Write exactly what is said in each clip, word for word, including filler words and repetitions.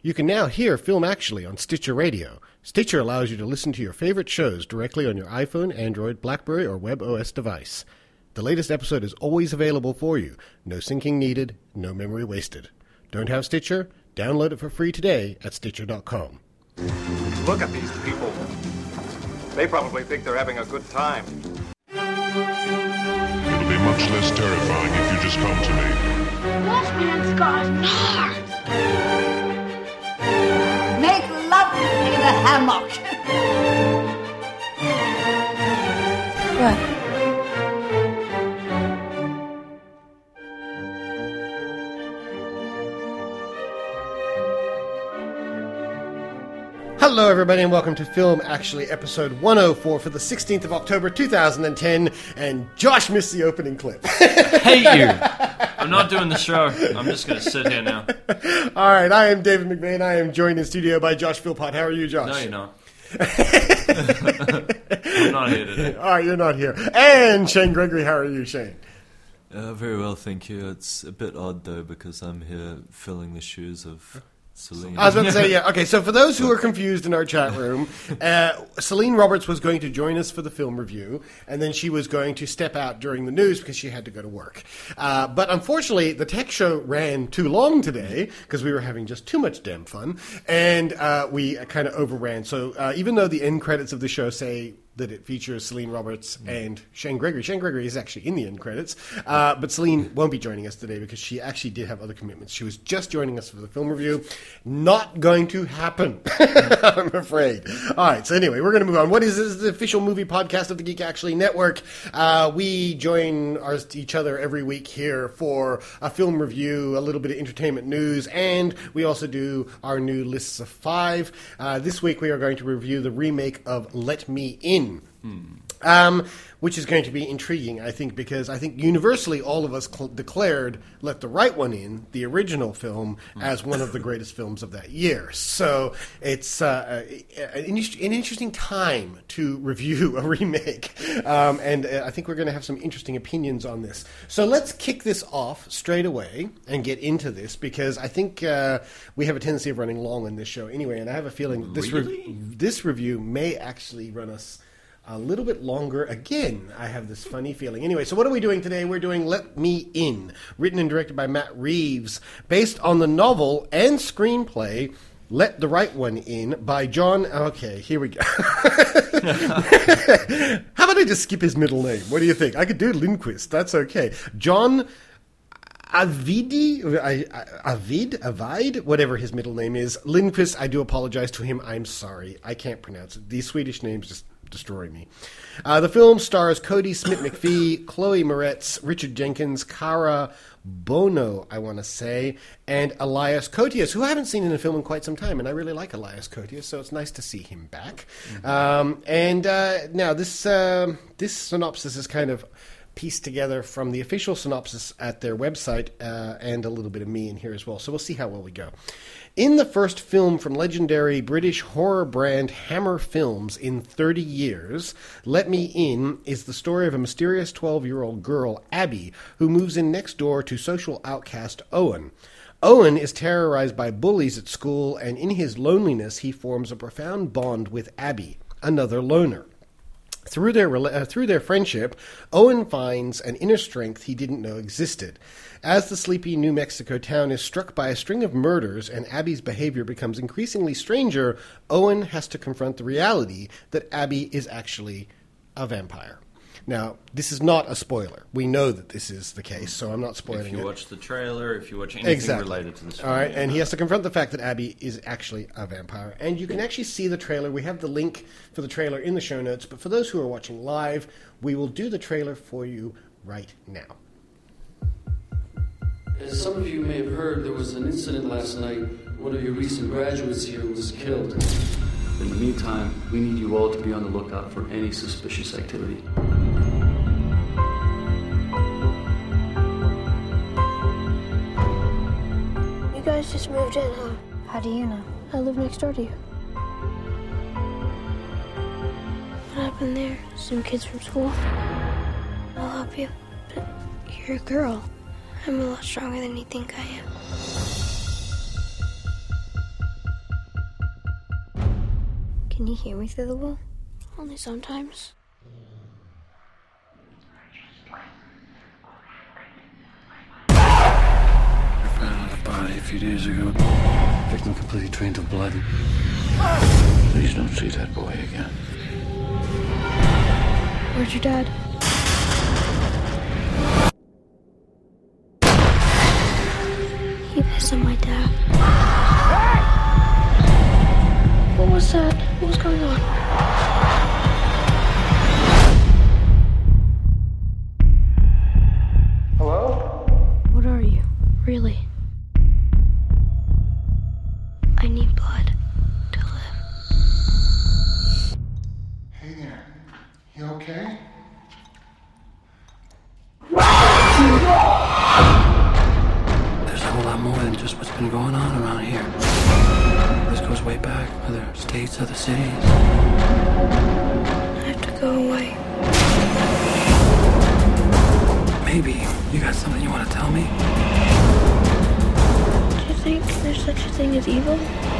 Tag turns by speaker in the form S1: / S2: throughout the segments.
S1: You can now hear Film Actually on Stitcher Radio. Stitcher allows you to listen to your favorite shows directly on your iPhone, Android, BlackBerry, or WebOS device. The latest episode is always available for you. No syncing needed, no memory wasted. Don't have Stitcher? Download it for free today at Stitcher dot com.
S2: Look at these people. They probably think they're having a good time.
S3: It'll be much less terrifying if you just come to me.
S4: Wolfman's gone hard.
S5: Make love with me in a hammock.
S4: What?
S1: Hello, everybody, and welcome to Film Actually, episode one oh four for the sixteenth of October, two thousand ten, and Josh missed the opening clip.
S6: Hate you! I'm not doing the show. I'm just going to sit here now.
S1: All right, I am David McVeigh, I am joined in studio by Josh Philpott. How are you, Josh?
S6: No, you're not. I'm not here today.
S1: All right, you're not here. And Shane Gregory, how are you, Shane?
S7: Uh, very well, thank you. It's a bit odd, though, because I'm here filling the shoes of Celine.
S1: I was about to say, yeah. Okay, so for those who are confused in our chat room, uh, Celine Roberts was going to join us for the film review, and then she was going to step out during the news because she had to go to work. Uh, but unfortunately, the tech show ran too long today because we were having just too much damn fun, and uh, we kind of overran. So uh, even though the end credits of the show say that it features Celine Roberts and Shane Gregory. Shane Gregory is actually in the end credits, uh, but Celine won't be joining us today because she actually did have other commitments. She was just joining us for the film review. Not going to happen, I'm afraid. All right, so anyway, we're going to move on. What is this? This is the official movie podcast of the Geek Actually Network. Uh, we join our, each other every week here for a film review, a little bit of entertainment news, and we also do our new lists of five. Uh, this week we are going to review the remake of Let Me In. Hmm. Um, which is going to be intriguing, I think, because I think universally all of us cl- declared Let the Right One In, the original film, mm. as one of the greatest films of that year. So it's uh, an, an interesting time to review a remake, um, and uh, I think we're going to have some interesting opinions on this. So let's kick this off straight away and get into this, because I think uh, we have a tendency of running long on this show anyway, and I have a feeling that this,
S6: really?
S1: re- this review may actually run us a little bit longer. Again, I have this funny feeling. Anyway, so what are we doing today? We're doing Let Me In, written and directed by Matt Reeves, based on the novel and screenplay Let the Right One In by John... Okay, here we go. How about I just skip his middle name? What do you think? I could do Lindquist. That's okay. John... Avidi, Avid, Avid, whatever his middle name is. Lindquist, I do apologize to him. I'm sorry. I can't pronounce it. These Swedish names just destroy me. Uh, the film stars Cody Smith-McPhee, Chloe Moretz, Richard Jenkins, Cara Bono, I want to say, and Elias Koteas, who I haven't seen in a film in quite some time, and I really like Elias Koteas, so it's nice to see him back. Mm-hmm. Um, and uh, now this uh, this synopsis is kind of pieced together from the official synopsis at their website, uh, and a little bit of me in here as well. So we'll see how well we go. In the first film from legendary British horror brand Hammer Films in thirty years, Let Me In is the story of a mysterious twelve-year-old girl, Abby, who moves in next door to social outcast Owen. Owen is terrorized by bullies at school, and in his loneliness he forms a profound bond with Abby, another loner. Through their uh, through their friendship, Owen finds an inner strength he didn't know existed. As the sleepy New Mexico town is struck by a string of murders and Abby's behavior becomes increasingly stranger, Owen has to confront the reality that Abby is actually a vampire. Now, this is not a spoiler. We know that this is the case, so I'm not spoiling it.
S6: If you
S1: it.
S6: watch the trailer, if you watch anything
S1: exactly.
S6: related to this film.
S1: All right, and he has to confront the fact that Abby is actually a vampire. And you can actually see the trailer. We have the link for the trailer in the show notes, but for those who are watching live, we will do the trailer for you right now.
S8: As some of you may have heard, there was an incident last night. One of your recent graduates here was killed. In the meantime, we need you all to be on the lookout for any suspicious activity.
S4: You guys just moved in, huh?
S9: How do you know?
S4: I live next door to you. What happened there? Some kids from school? I'll help you, but you're a girl. I'm a lot stronger than you think I am. Can you hear me through the wall? Only sometimes.
S8: I found another body a few days ago. Victim completely drained of blood. Please don't see that boy again.
S4: Where's your dad? He pissed on my dad. What was that? What was going on?
S2: Hello?
S4: What are you, really? I need blood to live.
S9: Hey there. You okay?
S8: There's a whole lot more than just what's been going on around here. This goes way back. Other states, other cities.
S4: I have to go away.
S8: Maybe you got something you want to tell me?
S4: Do you think there's such a thing as evil?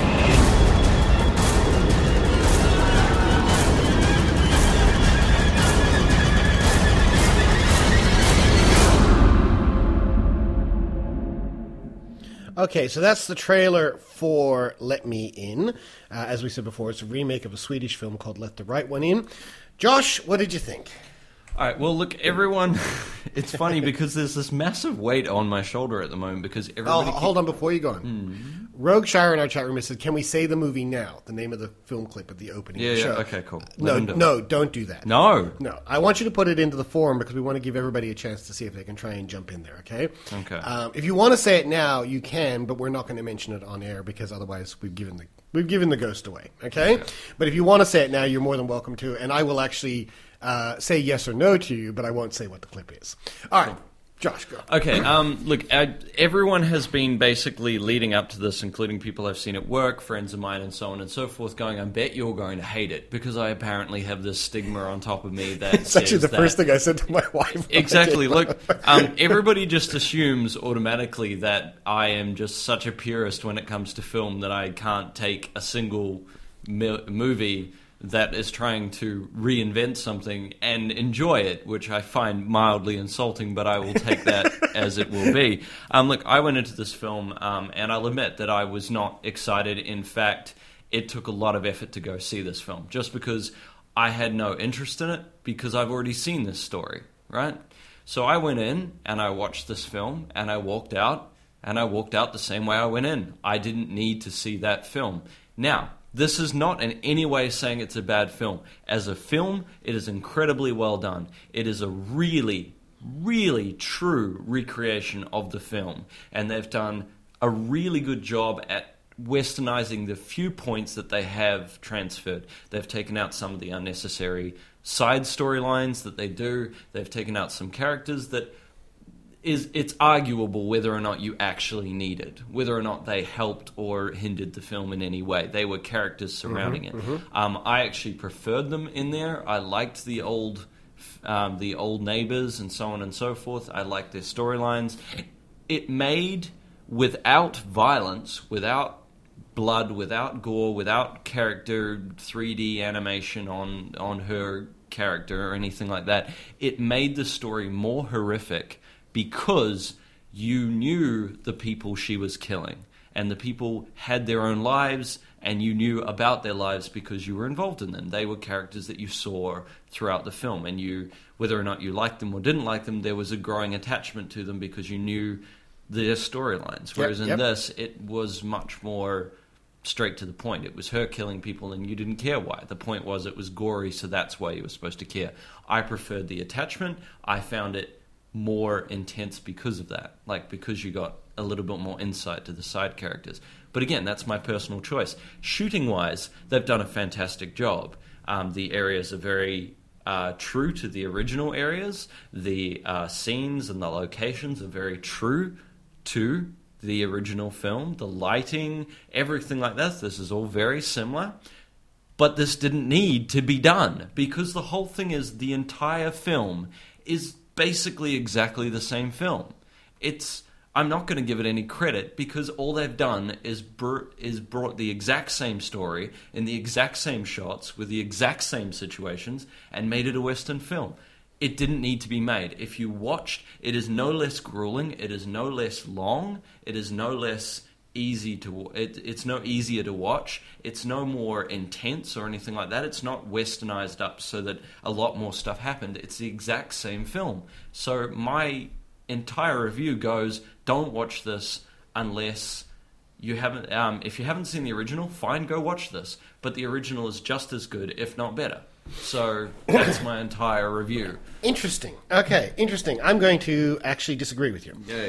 S1: Okay, so that's the trailer for Let Me In. Uh, as we said before, it's a remake of a Swedish film called Let the Right One In. Josh, what did you think?
S6: All right, well, look, everyone, it's funny because there's this massive weight on my shoulder at the moment because
S1: Oh,
S6: everybody...
S1: hold on before you go on.
S6: Mm.
S1: Rogue Shire in our chat room has said, can we say the movie now? The name of the film clip at the opening
S6: Yeah,
S1: of the
S6: yeah,
S1: show.
S6: okay, cool. Let
S1: No,
S6: them do it.
S1: no, don't do that.
S6: No.
S1: No, I want you to put it into the forum because we want to give everybody a chance to see if they can try and jump in there, okay?
S6: Okay.
S1: Um, if you want to say it now, you can, but we're not going to mention it on air because otherwise we've given the we've given the ghost away, okay? okay. But if you want to say it now, you're more than welcome to, and I will actually uh, say yes or no to you, but I won't say what the clip is. All right. Josh, go.
S6: Okay, um, look, I, everyone has been basically leading up to this, including people I've seen at work, friends of mine, and so on and so forth, going, I bet you're going to hate it, because I apparently have this stigma on top of me that
S1: It's actually the
S6: that,
S1: first thing I said to my wife.
S6: Exactly. Look, um, everybody just assumes automatically that I am just such a purist when it comes to film that I can't take a single mi- movie that is trying to reinvent something and enjoy it, which I find mildly insulting, but I will take that as it will be. Um, look, I went into this film, um, and I'll admit that I was not excited. In fact, it took a lot of effort to go see this film, just because I had no interest in it, because I've already seen this story, right? So I went in, and I watched this film, and I walked out, and I walked out the same way I went in. I didn't need to see that film. Now, this is not in any way saying it's a bad film. As a film, it is incredibly well done. It is a really, really true recreation of the film. And they've done a really good job at westernizing the few points that they have transferred. They've taken out some of the unnecessary side storylines that they do. They've taken out some characters that is it's arguable whether or not you actually needed, whether or not they helped or hindered the film in any way. They were characters surrounding
S1: Mm-hmm,
S6: it.
S1: mm-hmm.
S6: Um, I actually preferred them in there. I liked the old, um, the old neighbors and so on and so forth. I liked their storylines. It made, without violence, without blood, without gore, without character three D animation on on her character or anything like that, it made the story more horrific, because you knew the people she was killing, and the people had their own lives, and you knew about their lives because you were involved in them. They were characters that you saw throughout the film, and you, whether or not you liked them or didn't like them, there was a growing attachment to them because you knew their storylines. Whereas
S1: Yep,
S6: in
S1: yep.
S6: this, it was much more straight to the point. It was her killing people, and you didn't care why. The point was it was gory, so that's why you were supposed to care. I preferred the attachment. I found it more intense because of that, like because you got a little bit more insight to the side characters. But again, that's my personal choice. Shooting wise, they've done a fantastic job. Um, the areas are very uh, true to the original areas. The uh, scenes and the locations are very true to the original film. The lighting, everything like that, this is all very similar. But this didn't need to be done, because the whole thing is the entire film is basically exactly the same film. It's I'm not going to give it any credit because all they've done is br- is brought the exact same story in the exact same shots with the exact same situations and made it a Western film. It didn't need to be made. If you watched, it is no less grueling, it is no less long, it is no less easy to it, it's no easier to watch, it's no more intense or anything like that. It's not westernized up so that a lot more stuff happened. It's the exact same film. So my entire review goes, don't watch this unless you haven't um, if you haven't seen the original, fine, go watch this, but the original is just as good, if not better. So that's my entire review.
S1: Interesting. Okay, interesting. I'm going to actually disagree with you.
S6: Yeah,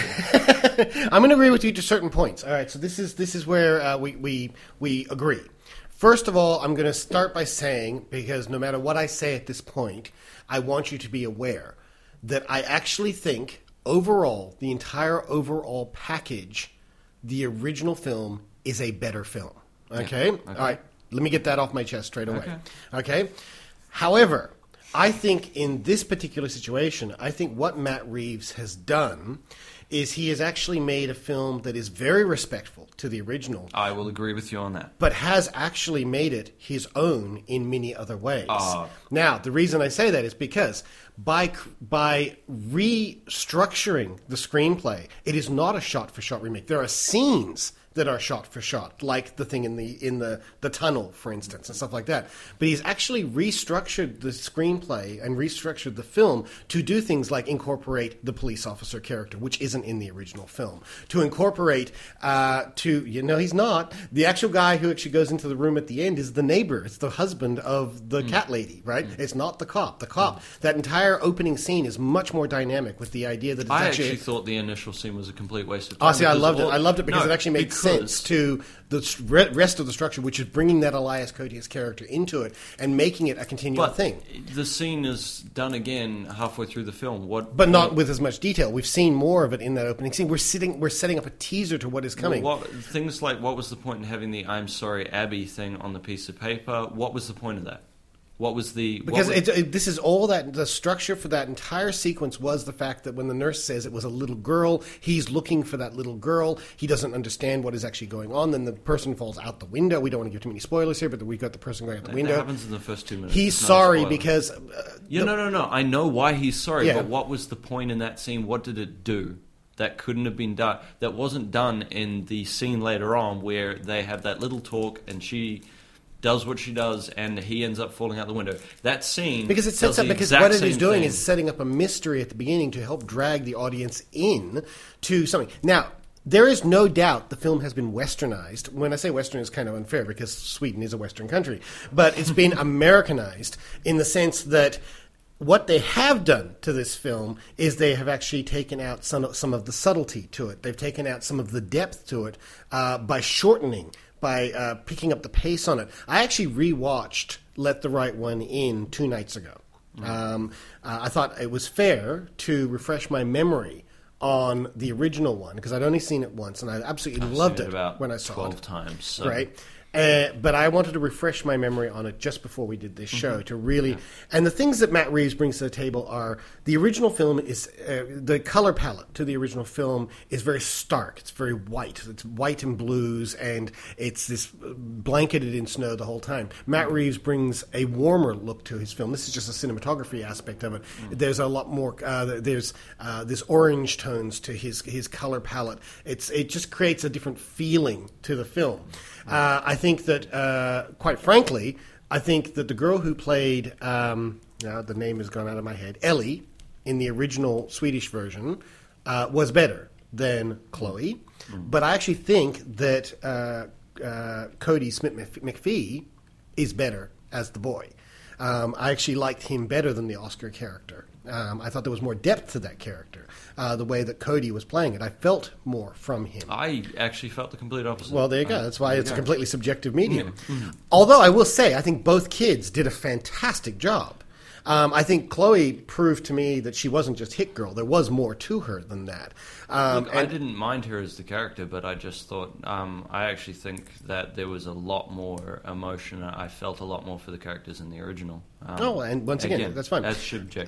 S6: yeah.
S1: I'm going to agree with you to certain points. All right, so this is this is where uh, we, we we agree. First of all, I'm going to start by saying, because no matter what I say at this point, I want you to be aware that I actually think overall, the entire overall package, the original film is a better film. Okay?
S6: Yeah. Okay.
S1: All right. Let me get that off my chest straight away.
S6: Okay.
S1: Okay? However, I think in this particular situation, I think what Matt Reeves has done is he has actually made a film that is very respectful to the original.
S6: I will agree with you on that.
S1: But has actually made it his own in many other ways.
S6: Uh,
S1: now, the reason I say that is because by by restructuring the screenplay, it is not a shot-for-shot remake. There are scenes that are shot for shot, like the thing in the in the, the tunnel, for instance, and stuff like that. But he's actually restructured the screenplay and restructured the film to do things like incorporate the police officer character, which isn't in the original film. To incorporate, uh, to, you know, he's not. The actual guy who actually goes into the room at the end is the neighbor. It's the husband of the mm. cat lady, right? Mm. It's not the cop. The cop. Mm. That entire opening scene is much more dynamic with the idea that it's
S6: I
S1: actually...
S6: actually thought the initial scene was a complete waste of time.
S1: Oh, see, I loved
S6: all,
S1: it. I loved it because
S6: no,
S1: it actually made
S6: because
S1: sense to the rest of the structure, which is bringing that Elias Koteas character into it and making it a continual
S6: but
S1: thing.
S6: The scene is done again halfway through the film. What,
S1: but not
S6: what,
S1: with as much detail. We've seen more of it in that opening scene. We're sitting, we're setting up a teaser to what is coming.
S6: Well, what, things like, what was the point in having the "I'm sorry, Abby" thing on the piece of paper? What was the point of that? What was the...
S1: Because
S6: was,
S1: it, it, this is all that... The structure for that entire sequence was the fact that when the nurse says it was a little girl, he's looking for that little girl. He doesn't understand what is actually going on. Then the person falls out the window. We don't want to give too many spoilers here, but we've got the person going out the
S6: that,
S1: window.
S6: That happens in the first two minutes.
S1: He's sorry because... Uh,
S6: yeah,
S1: the,
S6: no, no, no. I know why he's sorry,
S1: yeah.
S6: but what was the point in that scene? What did it do? That couldn't have been done. That wasn't done in the scene later on where they have that little talk and she... does what she does, and he ends up falling out the window. That scene
S1: because it sets up because what it is doing thing. is setting up a mystery at the beginning to help drag the audience in to something. Now, there is no doubt the film has been westernized. When I say western, it's kind of unfair because Sweden is a western country, but it's been Americanized in the sense that what they have done to this film is they have actually taken out some some of the subtlety to it. They've taken out some of the depth to it uh, by shortening. By uh, picking up the pace on it. I actually rewatched Let the Right One In two nights ago. Mm. Um, uh, I thought it was fair to refresh my memory on the original one because I'd only seen it once and I absolutely
S6: I've
S1: loved
S6: seen
S1: it,
S6: it about
S1: when I saw
S6: twelve
S1: it.
S6: times. So.
S1: Right. Uh, but I wanted to refresh my memory on it just before we did this show
S6: mm-hmm.
S1: to really...
S6: Yeah.
S1: And the things that Matt Reeves brings to the table are... The original film is... Uh, the color palette to the original film is very stark. It's very white. It's white and blues, and it's this blanketed in snow the whole time. Matt Reeves brings a warmer look to his film. This is just a cinematography aspect of it. Mm. There's a lot more... Uh, there's uh, there's orange tones to his his color palette. It's It just creates a different feeling to the film. Uh, I think that, uh, quite frankly, I think that the girl who played, um, now the name has gone out of my head, Ellie, in the original Swedish version, uh, was better than Chloe. Mm. But I actually think that uh, uh, Cody Smith-McPhee is better as the boy. Um, I actually liked him better than the Oscar character. Um, I thought there was more depth to that character, uh, the way that Cody was playing it. I felt more from him.
S6: I actually felt the complete opposite.
S1: Well, there you go.
S6: Uh,
S1: That's why it's a completely subjective medium.
S6: Yeah. Mm-hmm.
S1: Although I will say, I think both kids did a fantastic job. Um, I think Chloe proved to me that she wasn't just Hit Girl. There was more to her than that. Um,
S6: Look, I didn't mind her as the character, but I just thought, um, I actually think that there was a lot more emotion. I felt a lot more for the characters in the original. Um,
S1: oh, and once again,
S6: again
S1: that's fine.
S6: That's subjective.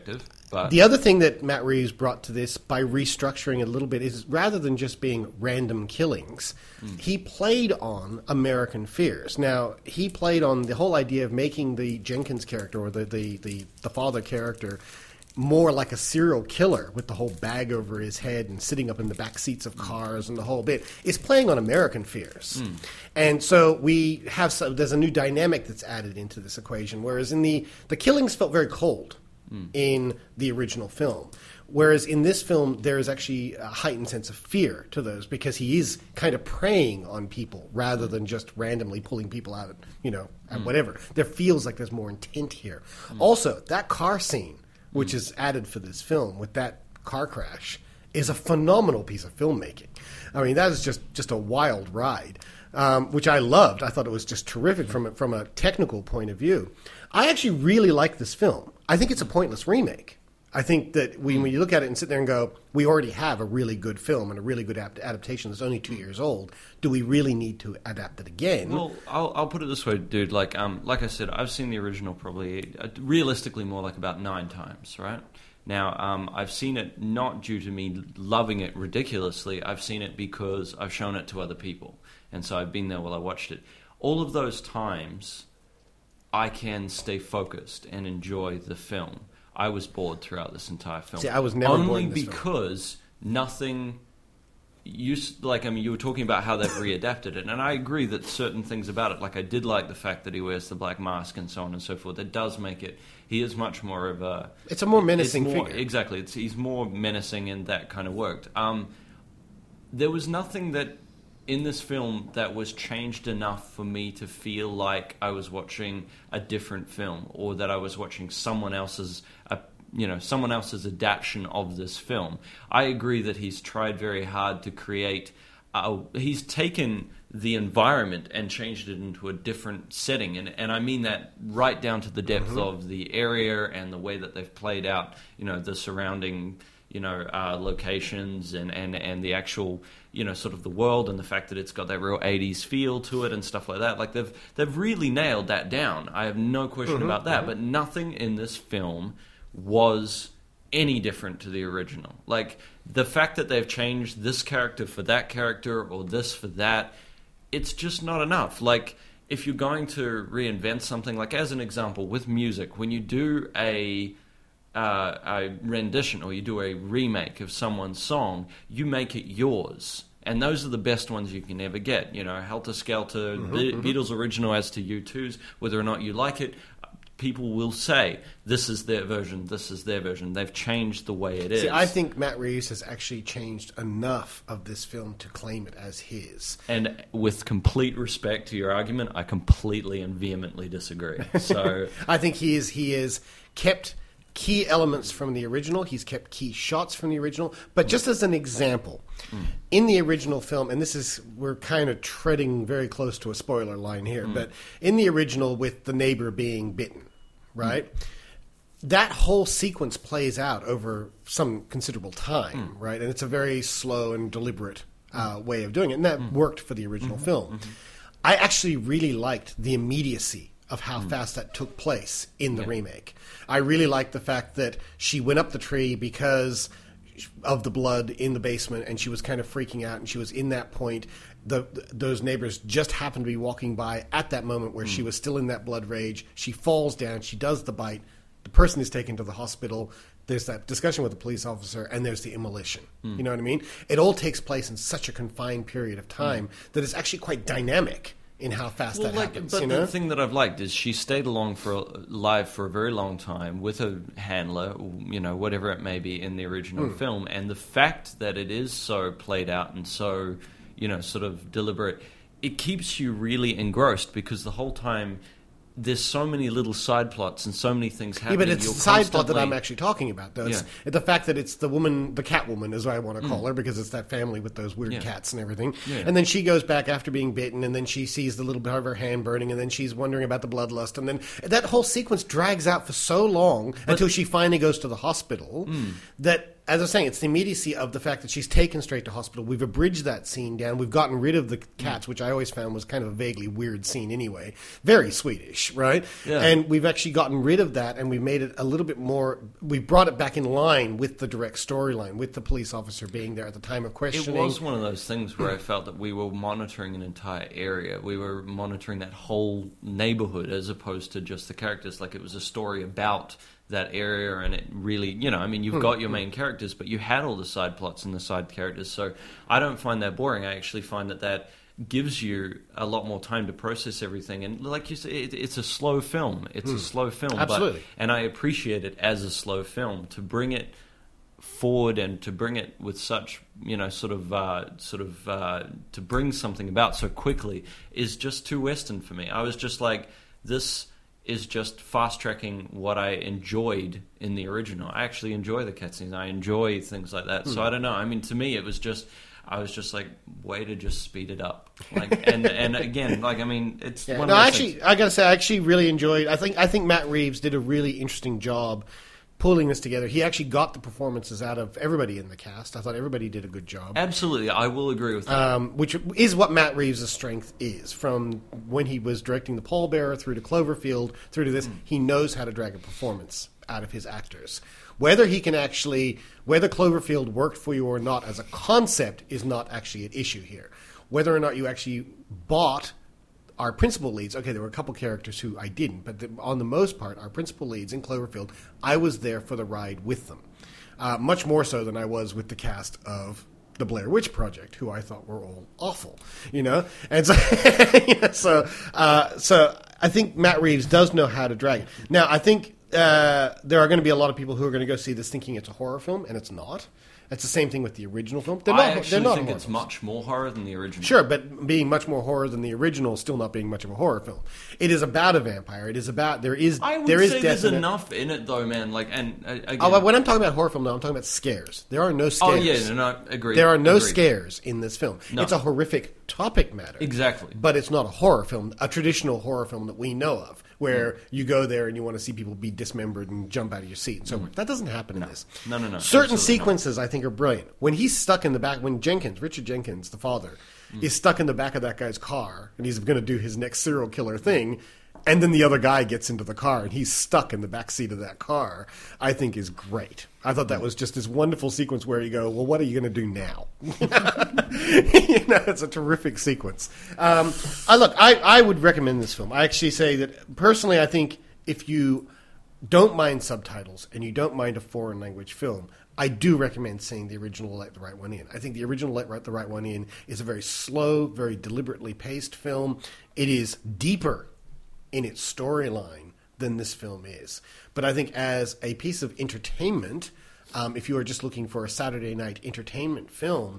S6: But
S1: the other thing that Matt Reeves brought to this by restructuring it a little bit is rather than just being random killings, mm. he played on American fears. Now, he played on the whole idea of making the Jenkins character, or the, the, the, the father character, more like a serial killer with the whole bag over his head and sitting up in the back seats of cars and the whole bit. Is playing on American fears. Mm. And so we have some, there's a new dynamic that's added into this equation, whereas in the, the killings felt very cold. Mm. In the original film. Whereas in this film, there is actually a heightened sense of fear to those because he is kind of preying on people rather than just randomly pulling people out at, you know, at mm. whatever. There feels like there's more intent here. Mm. Also, that car scene, which mm. is added for this film with that car crash, is a phenomenal piece of filmmaking. I mean, that is just, just a wild ride, um, which I loved. I thought it was just terrific from a, from a technical point of view. I actually really like this film. I think it's a pointless remake. I think that we, when you look at it and sit there and go, we already have a really good film and a really good ap- adaptation that's only two years old. Do we really need to adapt it again?
S6: Well, I'll, I'll put it this way, dude. Like, um, like I said, I've seen the original probably, uh, realistically, more like about nine times, right? Now, um, I've seen it not due to me loving it ridiculously. I've seen it because I've shown it to other people. And so I've been there while I watched it. All of those times, I can stay focused and enjoy the film. I was bored throughout this entire film.
S1: See, I was never
S6: Only
S1: bored in this
S6: because film. nothing... You, like, I mean, you were talking about how they've readapted it, and I agree that certain things about it, like I did like the fact that he wears the black mask and so on and so forth. It does make it... He is much more of a...
S1: It's a more menacing
S6: more,
S1: figure.
S6: Exactly. It's, he's more menacing, and that kind of worked. Um, there was nothing that... in this film that was changed enough for me to feel like I was watching a different film or that I was watching someone else's, uh, you know, someone else's adaptation of this film. I agree that he's tried very hard to create. Uh, he's taken the environment and changed it into a different setting, and and I mean that right down to the depth mm-hmm. of the area and the way that they've played out, you know, the surrounding, you know, uh, locations and, and, and the actual, you know, sort of the world and the fact that it's got that real eighties feel to it and stuff like that. Like, they've they've really nailed that down. I have no question mm-hmm. about that. Mm-hmm. But nothing in this film was any different to the original. Like, the fact that they've changed this character for that character or this for that, it's just not enough. Like, if you're going to reinvent something, like as an example, with music, when you do a... Uh, a rendition or you do a remake of someone's song, you make it yours. And those are the best ones you can ever get. You know, Helter Skelter, mm-hmm, Be- mm-hmm. Beatles original as to U two's, whether or not you like it, people will say, this is their version, this is their version. They've changed the way it is.
S1: See, I think Matt Reeves has actually changed enough of this film to claim it as his.
S6: And with complete respect to your argument, I completely and vehemently disagree. So
S1: I think he is he is kept... key elements from the original. He's kept key shots from the original. But just as an example, mm. in the original film, and this is, we're kind of treading very close to a spoiler line here, mm. but in the original with the neighbor being bitten, right? Mm. That whole sequence plays out over some considerable time, mm. right? And it's a very slow and deliberate uh, way of doing it. And that mm. worked for the original mm-hmm. film. Mm-hmm. I actually really liked the immediacy of how mm. fast that took place in the yeah. remake. I really liked the fact that she went up the tree because of the blood in the basement, and she was kind of freaking out, and she was in that point. The, those neighbors just happened to be walking by at that moment where mm. she was still in that blood rage. She falls down. She does the bite. The person is taken to the hospital. There's that discussion with the police officer, and there's the immolation. Mm. You know what I mean? It all takes place in such a confined period of time mm. that it's actually quite dynamic in how fast
S6: well,
S1: that
S6: like,
S1: happens.
S6: But
S1: you know?
S6: The thing that I've liked is she stayed along for live for a very long time with a handler, you know, whatever it may be in the original mm. film, and the fact that it is so played out and so, you know, sort of deliberate, it keeps you really engrossed because the whole time there's so many little side plots and so many things happening.
S1: Yeah, but it's
S6: You're
S1: the side
S6: constantly...
S1: plot that I'm actually talking about, though. It's
S6: yeah.
S1: the fact that it's the woman, the cat woman is what I want to call
S6: mm.
S1: her, because it's that family with those weird
S6: yeah.
S1: cats and everything.
S6: Yeah.
S1: And then she goes back after being bitten, and then she sees the little bit of her hand burning, and then she's wondering about the bloodlust. And then that whole sequence drags out for so long but, until she finally goes to the hospital mm. that as I was saying, it's the immediacy of the fact that she's taken straight to hospital. We've abridged that scene down. We've gotten rid of the cats, which I always found was kind of a vaguely weird scene anyway. Very Swedish, right?
S6: Yeah.
S1: And we've actually gotten rid of that, and we've made it a little bit more... We've brought it back in line with the direct storyline, with the police officer being there at the time of questioning.
S6: It was one of those things where I felt that we were monitoring an entire area. We were monitoring that whole neighborhood as opposed to just the characters. Like, it was a story about that area, and it really, you know, I mean, you've got your main characters, but you had all the side plots and the side characters, so I don't find that boring. I actually find that that gives you a lot more time to process everything, and like you said, it, it's a slow film. It's mm. a slow film.
S1: Absolutely.
S6: But, and I appreciate it as a slow film. To bring it forward and to bring it with such, you know, sort of, uh, sort of, uh, to bring something about so quickly is just too Western for me. I was just like, this is just fast-tracking what I enjoyed in the original. I actually enjoy the cutscenes. I enjoy things like that. Mm. So I don't know. I mean, to me, it was just... I was just like, way to just speed it up. Like, and and again, like, I mean, it's
S1: yeah.
S6: one
S1: no,
S6: of those
S1: actually,
S6: things.
S1: I gotta say, I actually really enjoyed. I think I think Matt Reeves did a really interesting job pulling this together. He actually got the performances out of everybody in the cast. I thought everybody did a good job.
S6: Absolutely, I will agree with that.
S1: Um, which is what Matt Reeves' strength is. From when he was directing The Pallbearer through to Cloverfield through to this, mm. he knows how to drag a performance out of his actors. Whether he can actually, whether Cloverfield worked for you or not as a concept is not actually an issue here. Whether or not you actually bought our principal leads, okay, there were a couple characters who I didn't, but the, on the most part, our principal leads in Cloverfield, I was there for the ride with them. Uh, much more so than I was with the cast of the Blair Witch Project, who I thought were all awful, you know? And so, you know, so, uh, so I think Matt Reeves does know how to drag it. Now, I think Uh, there are going to be a lot of people who are going to go see this thinking it's a horror film, and it's not. It's the same thing with the original film. They're not,
S6: I actually
S1: they're not
S6: think
S1: horror
S6: it's
S1: films.
S6: much more horror than the original.
S1: Sure, but being much more horror than the original, still not being much of a horror film. It is about a vampire. It is about there is
S6: I would
S1: there is
S6: say there's
S1: definite,
S6: enough in it, though, man. Like, and uh, again,
S1: oh, when I'm talking about horror film now, I'm talking about scares. There are no scares.
S6: Oh yeah, no, no agree.
S1: There are no
S6: agreed.
S1: scares in this film.
S6: No.
S1: It's a horrific topic matter.
S6: Exactly.
S1: But it's not a horror film, a traditional horror film that we know of, where mm. you go there and you want to see people be dismembered and jump out of your seat and so
S6: mm.
S1: forth. That doesn't happen
S6: no.
S1: in this.
S6: No, no, no.
S1: Certain
S6: Absolutely
S1: sequences,
S6: not.
S1: I think, are brilliant. When he's stuck in the back, when Jenkins, Richard Jenkins, the father, mm. is stuck in the back of that guy's car, and he's going to do his next serial killer thing, and then the other guy gets into the car, and he's stuck in the back seat of that car, I think is great. I thought that was just this wonderful sequence where you go, well, what are you going to do now? You know, it's a terrific sequence. Um, I look, I, I would recommend this film. I actually say that, personally, I think if you don't mind subtitles and you don't mind a foreign language film, I do recommend seeing the original Let the Right One In. I think the original Let the Right One In is a very slow, very deliberately paced film. It is deeper in its storyline than this film is. But I think as a piece of entertainment, um, if you are just looking for a Saturday night entertainment film,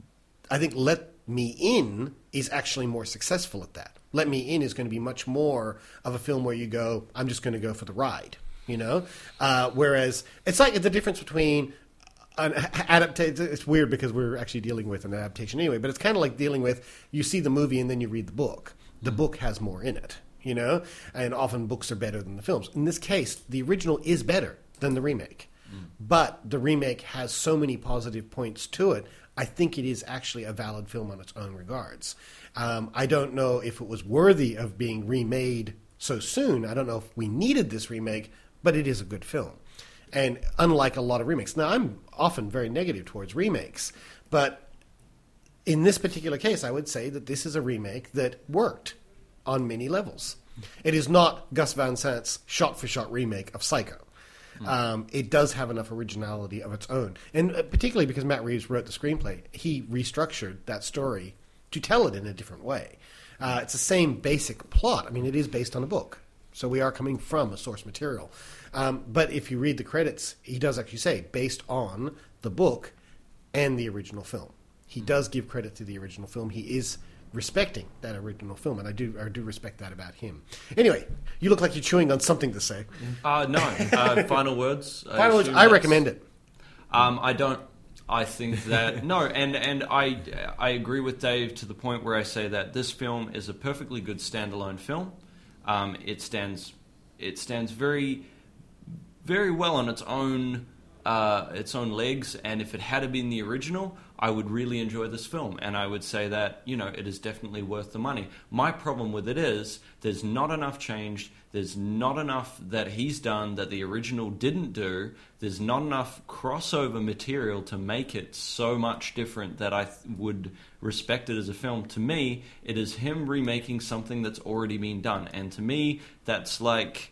S1: I think Let Me In is actually more successful at that. Let Me In is going to be much more of a film where you go, I'm just going to go for the ride, you know? Uh, whereas it's like the difference between an adaptation. It's weird because we're actually dealing with an adaptation anyway, but it's kind of like dealing with, you see the movie and then you read the book. The book has more in it, you know? And often books are better than the films. In this case, the original is better than the remake. Mm. But the remake has so many positive points to it, I think it is actually a valid film on its own regards. Um, I don't know if it was worthy of being remade so soon. I don't know if we needed this remake, but it is a good film. And unlike a lot of remakes. Now, I'm often very negative towards remakes, but in this particular case, I would say that this is a remake that worked on many levels. It is not Gus Van Sant's shot-for-shot remake of Psycho. Um, it does have enough originality of its own. And particularly because Matt Reeves wrote the screenplay, he restructured that story to tell it in a different way. Uh, it's the same basic plot. I mean, it is based on a book. So we are coming from a source material. Um, but if you read the credits, he does actually say, based on the book and the original film. He does give credit to the original film. He is respecting that original film, and I do I do respect that about him. Anyway, you look like you're chewing on something to say.
S6: Uh, no. Uh, final words?
S1: Final words. I recommend it.
S6: Um, I don't. I think that no, and and I I agree with Dave to the point where I say that this film is a perfectly good standalone film. Um, it stands it stands very very well on its own uh, its own legs, and if it had been the original, I would really enjoy this film, and I would say that, you know, it is definitely worth the money. My problem with it is there's not enough changed. There's not enough that he's done that the original didn't do. There's not enough crossover material to make it so much different that I th- would respect it as a film. To me, it is him remaking something that's already been done, and to me, that's like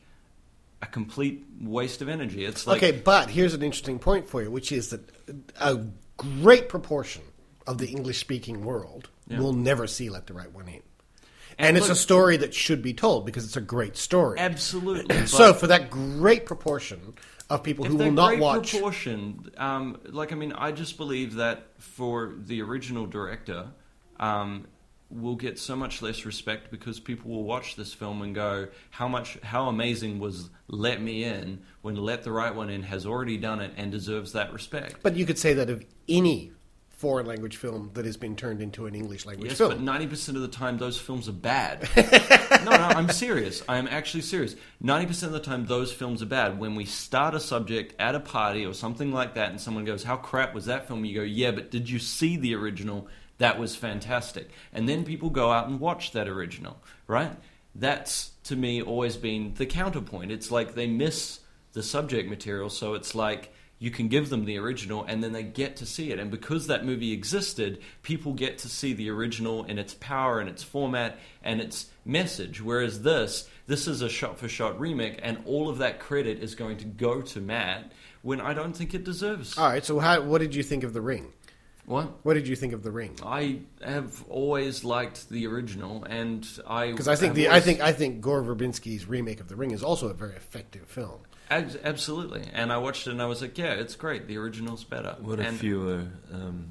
S6: a complete waste of energy. It's like,
S1: okay, but here's an interesting point for you, which is that a great proportion of the English-speaking world
S6: Yeah.
S1: will never see Let the Right One In.
S6: And
S1: And it's
S6: look-
S1: a story that should be told because it's a great story.
S6: absolutely.
S1: So
S6: but-
S1: for that great proportion of people
S6: If
S1: who
S6: they're
S1: will not
S6: great
S1: watch...
S6: proportion, um, like I mean, I just believe that for the original director, um, we'll get so much less respect because people will watch this film and go, "How much? How amazing was Let Me In?" When Let the Right One In has already done it and deserves that respect.
S1: But you could say that of any foreign language film that has been turned into an English language
S6: Yes,
S1: film.
S6: but ninety percent of the time those films are bad. no, no, I'm serious. I am actually serious. ninety percent of the time those films are bad. When we start a subject at a party or something like that and someone goes, "How crap was that film?" You go, "Yeah, but did you see the original? That was fantastic." And then people go out and watch that original, right? That's, to me, always been the counterpoint. It's like they miss the subject material, so it's like you can give them the original and then they get to see it. And because that movie existed, people get to see the original in its power and its format and its message. Whereas this, this is a shot-for-shot remake, and all of that credit is going to go to Matt when I don't think it deserves.
S1: All right, so how, what did you think of The Ring?
S6: What?
S1: What did you think of The Ring?
S6: I have always liked the original, and I
S1: Because I think
S6: have
S1: the I
S6: always-
S1: think I think Gore Verbinski's remake of The Ring is also a very effective film.
S6: Abs- absolutely. And I watched it and I was like, yeah, it's great. The original's better.
S7: What
S6: and
S7: if you were, um,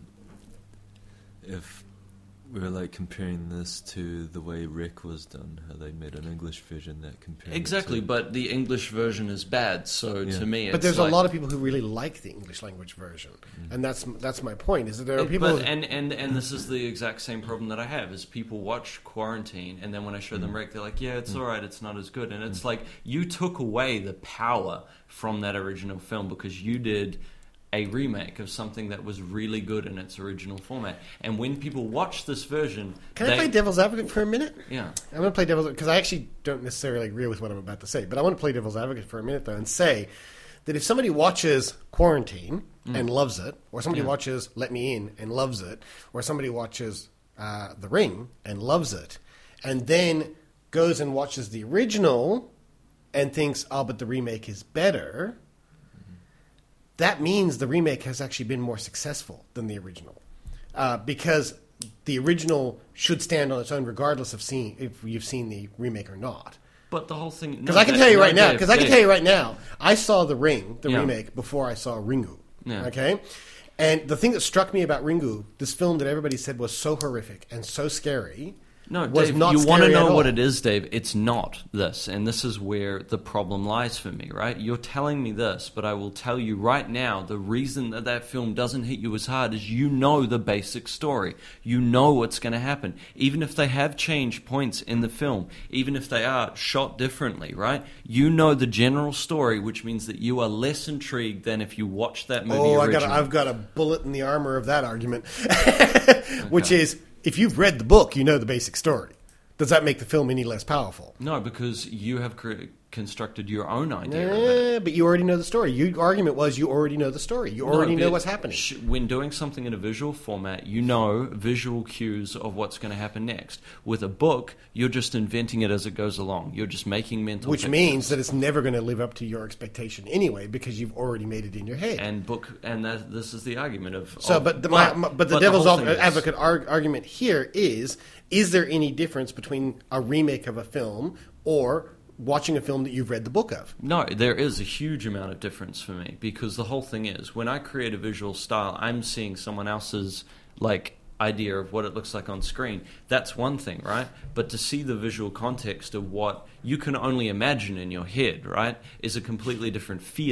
S7: if we were like comparing this to the way Wreck was done, how they made an English version that compared
S6: exactly,
S7: it to,
S6: but the English version is bad. So
S7: Yeah.
S6: to me, it's
S1: But there's
S6: like,
S1: a lot of people who really like the English language version, and that's that's my point. Is that there are
S6: It-
S1: people?
S6: but, and, and, and this is the exact same problem that I have is people watch Quarantine and then when I show them Wreck, they're like, yeah, it's alright, it's not as good. And it's like you took away the power from that original film because you did a remake of something that was really good in its original format. And when people watch this version...
S1: Can
S6: they,
S1: I play devil's advocate for a minute?
S6: Yeah.
S1: I'm going to play devil's because I actually don't necessarily agree with what I'm about to say, but I want to play devil's advocate for a minute though and say that if somebody watches Quarantine
S6: Mm.
S1: and loves it, or somebody
S6: Yeah.
S1: watches Let Me In and loves it, or somebody watches uh, The Ring and loves it, and then goes and watches the original and thinks, oh, but the remake is better, that means the remake has actually been more successful than the original. Uh, because the original should stand on its own regardless of seeing if you've seen the remake or not.
S6: But the whole thing...
S1: Because I can tell you right now, because I can tell you right now, I saw The Ring, the
S6: Yeah.
S1: remake, before I saw Ringu.
S6: Yeah.
S1: Okay? And the thing that struck me about Ringu, this film that everybody said was so horrific and so scary,
S6: No,
S1: was
S6: Dave,
S1: not
S6: you want to
S1: scary at
S6: know
S1: all.
S6: what it is, Dave. It's not this, and this is where the problem lies for me, right? You're telling me this, but I will tell you right now, the reason that that film doesn't hit you as hard is you know the basic story. You know what's going to happen. Even if they have changed points in the film, even if they are shot differently, right? You know the general story, which means that you are less intrigued than if you watch that movie
S1: Oh, I got
S6: originally.
S1: a, I've got a bullet in the armor of that argument, which is, if you've read the book, you know the basic story. Does that make the film any less powerful?
S6: No, because you have cre- constructed your own idea of it.
S1: Eh, but you already know the story. Your argument was you already know the story. You already
S6: No,
S1: know
S6: but
S1: what's happening.
S6: sh- When doing something in a visual format, you know visual cues of what's going to happen next. With a book, you're just inventing it as it goes along. You're just making mental
S1: Which
S6: pictures.
S1: means that it's never going to live up to your expectation anyway, because you've already made it in your head.
S6: And book, and that, this is the argument of.
S1: So,
S6: of-
S1: but the, my, my- but the
S6: but
S1: devil's
S6: whole thing is-
S1: advocate arg- argument here is: is there any difference between a remake of a film or watching a film that you've read the book of?
S6: No, there is a huge amount of difference for me because the whole thing is when I create a visual style, I'm seeing someone else's like idea of what it looks like on screen. That's one thing, right? But to see the visual context of what you can only imagine in your head, right, is a completely different feeling.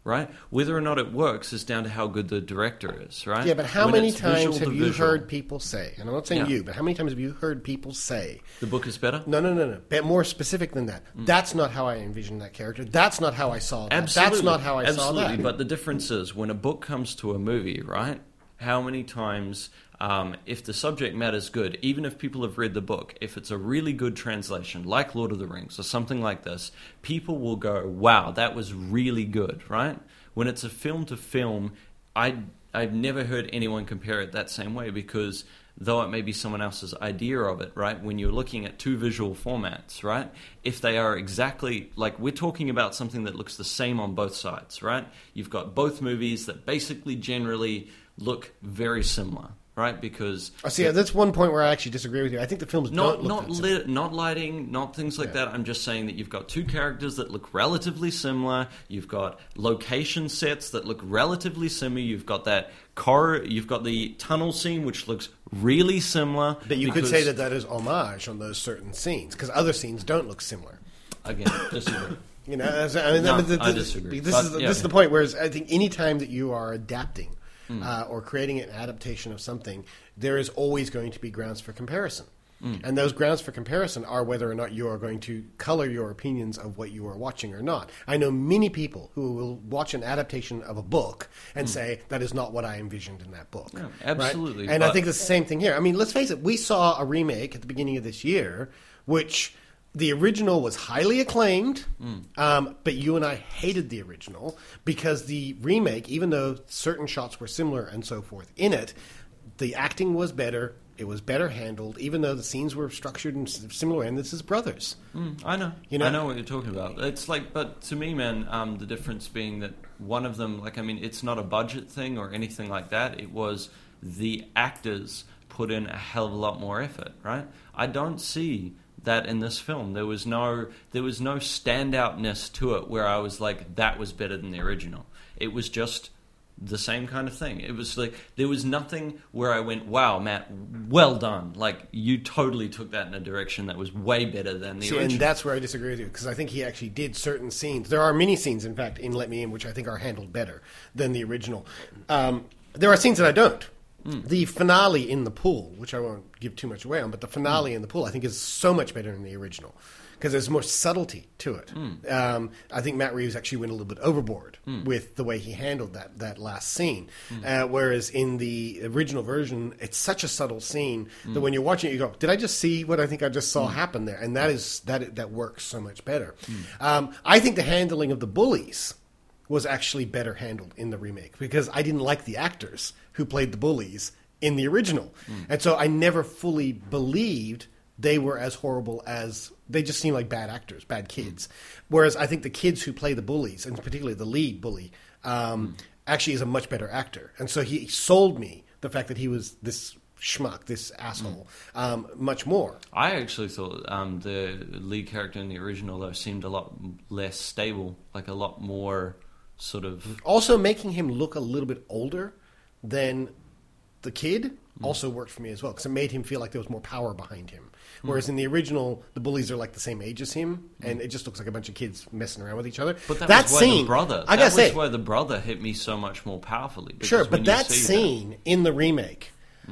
S6: right? Whether or not it works is down to how good the director is, right?
S1: Yeah, but how
S6: When
S1: many
S6: it's
S1: times
S6: visual
S1: have
S6: to
S1: you
S6: visual,
S1: heard people say, and I'm not saying
S6: Yeah.
S1: you, but how many times have you heard people say,
S6: the book is better?
S1: no, no, no, no, but more specific than that. That's not how I envisioned that character. That's not how I saw that.
S6: Absolutely.
S1: That's not how I
S6: Absolutely.
S1: saw that.
S6: But the difference is when a book comes to a movie, right? How many times, um, if the subject matter is good, even if people have read the book, if it's a really good translation, like Lord of the Rings or something like this, people will go, wow, that was really good, right? When it's a film to film, I, I've never heard anyone compare it that same way because though it may be someone else's idea of it, right? When you're looking at two visual formats, right? If they are exactly, like we're talking about something that looks the same on both sides, right? You've got both movies that basically generally look very similar, right? Because
S1: I see. That's one point where I actually disagree with you. I think the films
S6: not
S1: don't look
S6: not
S1: that similar.
S6: lit, not lighting, not things like
S1: Yeah.
S6: that. I'm just saying that you've got two characters that look relatively similar. You've got location sets that look relatively similar. You've got that car. You've got the tunnel scene, which looks really similar.
S1: But you could
S6: because-
S1: say that that is homage on those certain scenes because other scenes don't look similar.
S6: again, disagree.
S1: You know, as- I mean,
S6: No,
S1: but the-
S6: I
S1: the-
S6: disagree.
S1: This
S6: But,
S1: is the,
S6: yeah.
S1: this is the point. Whereas I think any time that you are adapting
S6: Mm.
S1: uh, or creating an adaptation of something, there is always going to be grounds for comparison.
S6: Mm.
S1: And those grounds for comparison are whether or not you are going to color your opinions of what you are watching or not. I know many people who will watch an adaptation of a book and say, that is not what I envisioned in that book.
S6: Yeah,
S1: Right?
S6: absolutely.
S1: And I
S6: But-
S1: think it's the same thing here. I mean, let's face it, we saw a remake at the beginning of this year, which the original was highly acclaimed, um, but you and I hated the original because the remake, even though certain shots were similar and so forth in it, the acting was better. It was better handled, even though the scenes were structured in s- similar. And this is brothers.
S6: Mm, I know.
S1: You know?
S6: I know what you're talking about. It's like, but to me, man, um, the difference being that one of them, like, I mean, it's not a budget thing or anything like that. It was the actors put in a hell of a lot more effort, right? I don't see that in this film. There was no, there was no standoutness to it where I was like, that was better than the original. It was just the same kind of thing. It was like there was nothing where I went, wow, Matt, well done. Like you totally took that in a direction that was way better than the
S1: See,
S6: original.
S1: and that's where I disagree with you because I think he actually did certain scenes. There are many scenes, in fact, in Let Me In, which I think are handled better than the original. Um, there are scenes that I don't.
S6: Mm.
S1: The finale in the pool, which I won't give too much away on, but the finale in the pool I think is so much better than the original because there's more subtlety to it.
S6: Mm.
S1: Um, I think Matt Reeves actually went a little bit overboard
S6: Mm.
S1: with the way he handled that, that last scene.
S6: Mm.
S1: Uh, whereas in the original version, it's such a subtle scene that
S6: Mm.
S1: when you're watching it, you go, did I just see what I think I just saw
S6: Mm.
S1: happen there? And that is that that works so much better.
S6: Mm.
S1: Um, I think the handling of the bullies was actually better handled in the remake because I didn't like the actors who played the bullies in the original.
S6: Mm.
S1: And so I never fully believed they were as horrible as they just seemed like bad actors, bad kids. Whereas I think the kids who play the bullies, and particularly the lead bully, um, actually is a much better actor. And so he sold me the fact that he was this schmuck, this asshole, um, much more.
S6: I actually thought um, the lead character in the original, though, seemed a lot less stable, like a lot more sort of...
S1: Also making him look a little bit older than the kid also worked for me as well because it made him feel like there was more power behind him. Whereas in the original, the bullies are like the same age as him, and it just looks like a bunch of kids messing around with each other.
S6: But that,
S1: that
S6: was why
S1: scene,
S6: the brother.
S1: I
S6: that
S1: gotta
S6: was
S1: say,
S6: why the brother hit me so much more powerfully. because
S1: sure,
S6: when
S1: but
S6: you
S1: that
S6: see
S1: scene in the remake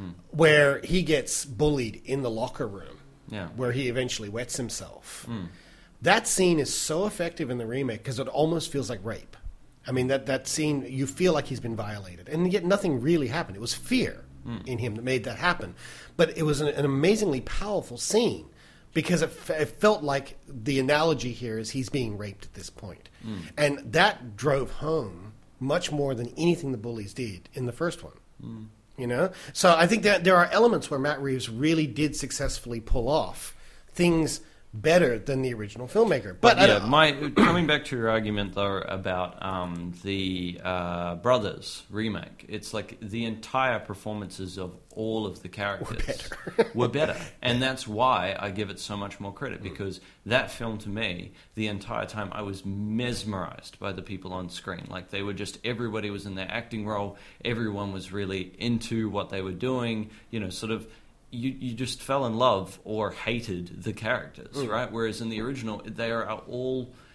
S1: where he gets bullied in the locker room,
S6: Yeah.
S1: where he eventually wets himself,
S6: Mm.
S1: that scene is so effective in the remake because it almost feels like rape. I mean, that, that scene, you feel like he's been violated, and yet nothing really happened. It was fear
S6: Mm.
S1: in him that made that happen. But it was an, an amazingly powerful scene because it, fe- it felt like the analogy here is he's being raped at this point.
S6: Mm.
S1: And that drove home much more than anything the bullies did in the first one.
S6: Mm.
S1: You know? So I think that there are elements where Matt Reeves really did successfully pull off things better than the original filmmaker. But,
S6: But
S1: I
S6: yeah,
S1: don't-
S6: my coming back to your argument though about um, the uh, Brothers remake, it's like the entire performances of all of the characters were better, were better. And that's why I give it so much more credit because that film to me, the entire time I was mesmerized by the people on screen. Like they were just everybody was in their acting role, everyone was really into what they were doing. You know, sort of. You, you just fell in love or hated the characters,
S1: Mm.
S6: right? Whereas in the original, they are all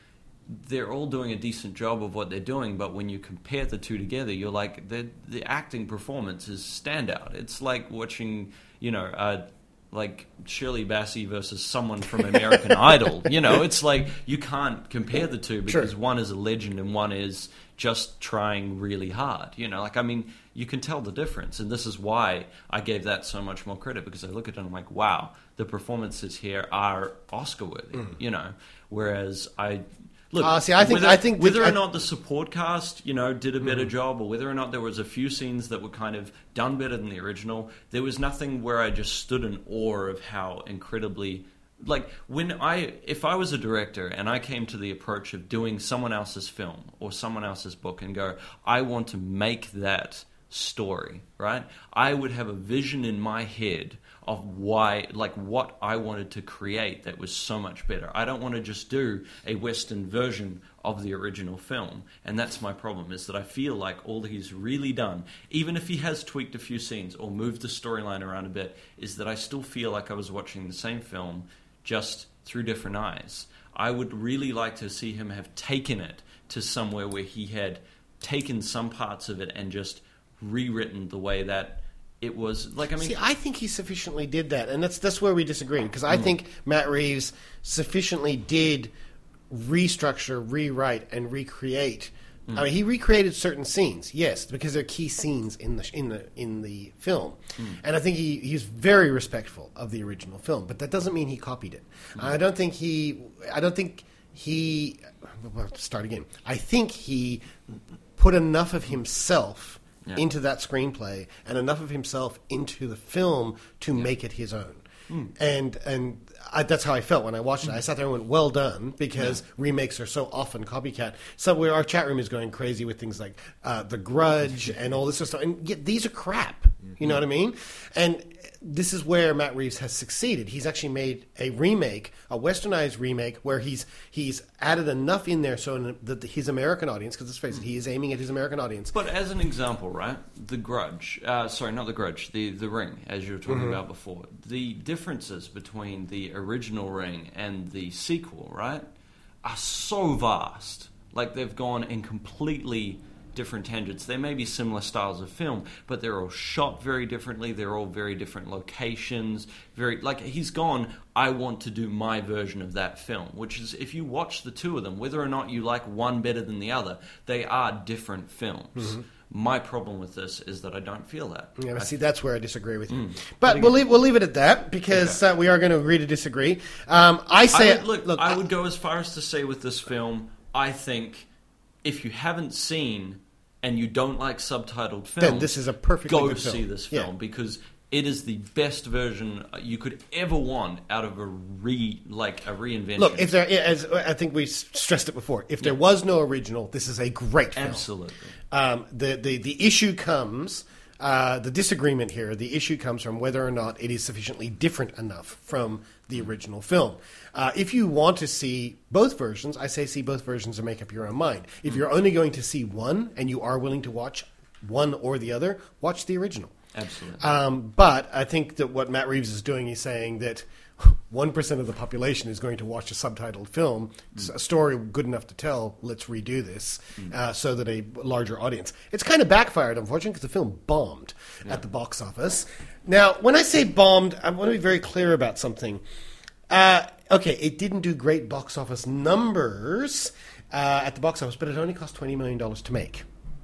S6: they're all doing a decent job of what they're doing, but when you compare the two together, you're like, the the acting performance is standout. It's like watching, you know, uh, like Shirley Bassey versus someone from American Idol. You know, it's like you can't compare the two because
S1: Sure.
S6: one is a legend and one is just trying really hard. You know, like, I mean, you can tell the difference. And this is why I gave that so much more credit, because I look at it and I'm like, wow, the performances here are Oscar-worthy,
S1: Mm.
S6: you know, whereas I... Look,
S1: Uh, see, I think-
S6: whether,
S1: I think
S6: whether
S1: the-
S6: or
S1: I-
S6: not the support cast, you know, did a better
S1: Mhm.
S6: job, or whether or not there was a few scenes that were kind of done better than the original, there was nothing where I just stood in awe of how incredibly, like, when I, if I was a director and I came to the approach of doing someone else's film or someone else's book and go, I want to make that story, right? I would have a vision in my head of why, like, what I wanted to create that was so much better. I don't want to just do a Western version of the original film. And that's my problem, is that I feel like all he's really done, even if he has tweaked a few scenes or moved the storyline around a bit, is that I still feel like I was watching the same film just through different eyes. I would really like to see him have taken it to somewhere where he had taken some parts of it and just rewritten the way that it was. Like, I mean,
S1: See, I think he sufficiently did that, and that's that's where we disagree. Because I think Matt Reeves sufficiently did restructure, rewrite, and recreate.
S6: Mm.
S1: I mean, he recreated certain scenes, yes, because they're key scenes in the in the in the film,
S6: Mm.
S1: and I think he he's very respectful of the original film. But that doesn't mean he copied it. I don't think he. I don't think he. Well, start again. I think he put enough of himself
S6: Yeah.
S1: into that screenplay and enough of himself into the film to make it his own.
S6: Mm.
S1: And and I, that's how I felt when I watched it. I sat there and went, well done, because remakes are so often copycat. So where our chat room is going crazy with things like uh, The Grudge and all this sort of stuff. And yet these are crap. You know what I mean? And this is where Matt Reeves has succeeded. He's actually made a remake, a westernized remake, where he's he's added enough in there so that his American audience, because let's face it, he is aiming at his American audience.
S6: But as an example, right, The Grudge, uh, sorry, not The Grudge, The The Ring, as you were talking
S1: Mhm.
S6: about before, the differences between the original Ring and the sequel, right, are so vast. Like, they've gone in completely different tangents. There may be similar styles of film, but they're all shot very differently. They're all very different locations. Very, like, he's gone, I want to do my version of that film, which is, if you watch the two of them, whether or not you like one better than the other, they are different films.
S1: Mhm.
S6: My problem with this is that I don't feel that.
S1: Yeah,
S6: I
S1: see, that's where I disagree with you.
S6: Mm.
S1: But we'll leave, we'll leave it at that, because uh, we are going to agree to disagree. Um, I say,
S6: I would, look,
S1: look,
S6: I would go as far as to say with this film, I think if you haven't seen and you don't like subtitled films,
S1: Then this is a perfectly
S6: go
S1: good film.
S6: see this
S1: Yeah.
S6: film, because it is the best version you could ever want out of a re like a reinvention.
S1: Look, if there, as I think we stressed it before, if there was no original, this is a great film.
S6: Absolutely.
S1: Um, the, the the issue comes, uh, the disagreement here. The issue comes from whether or not it is sufficiently different enough from the original film. Uh, if you want to see both versions, I say see both versions and make up your own mind. If you're only going to see one and you are willing to watch one or the other, watch the original.
S6: Absolutely.
S1: Um, but I think that what Matt Reeves is doing is saying that one percent of the population is going to watch a subtitled film, it's a story good enough to tell, let's redo this, uh, so that a larger audience. It's kind of backfired, unfortunately, because the film bombed at the box office. Now, when I say bombed, I want to be very clear about something. Uh, okay, it didn't do great box office numbers uh, at the box office, but it only cost twenty million dollars to make.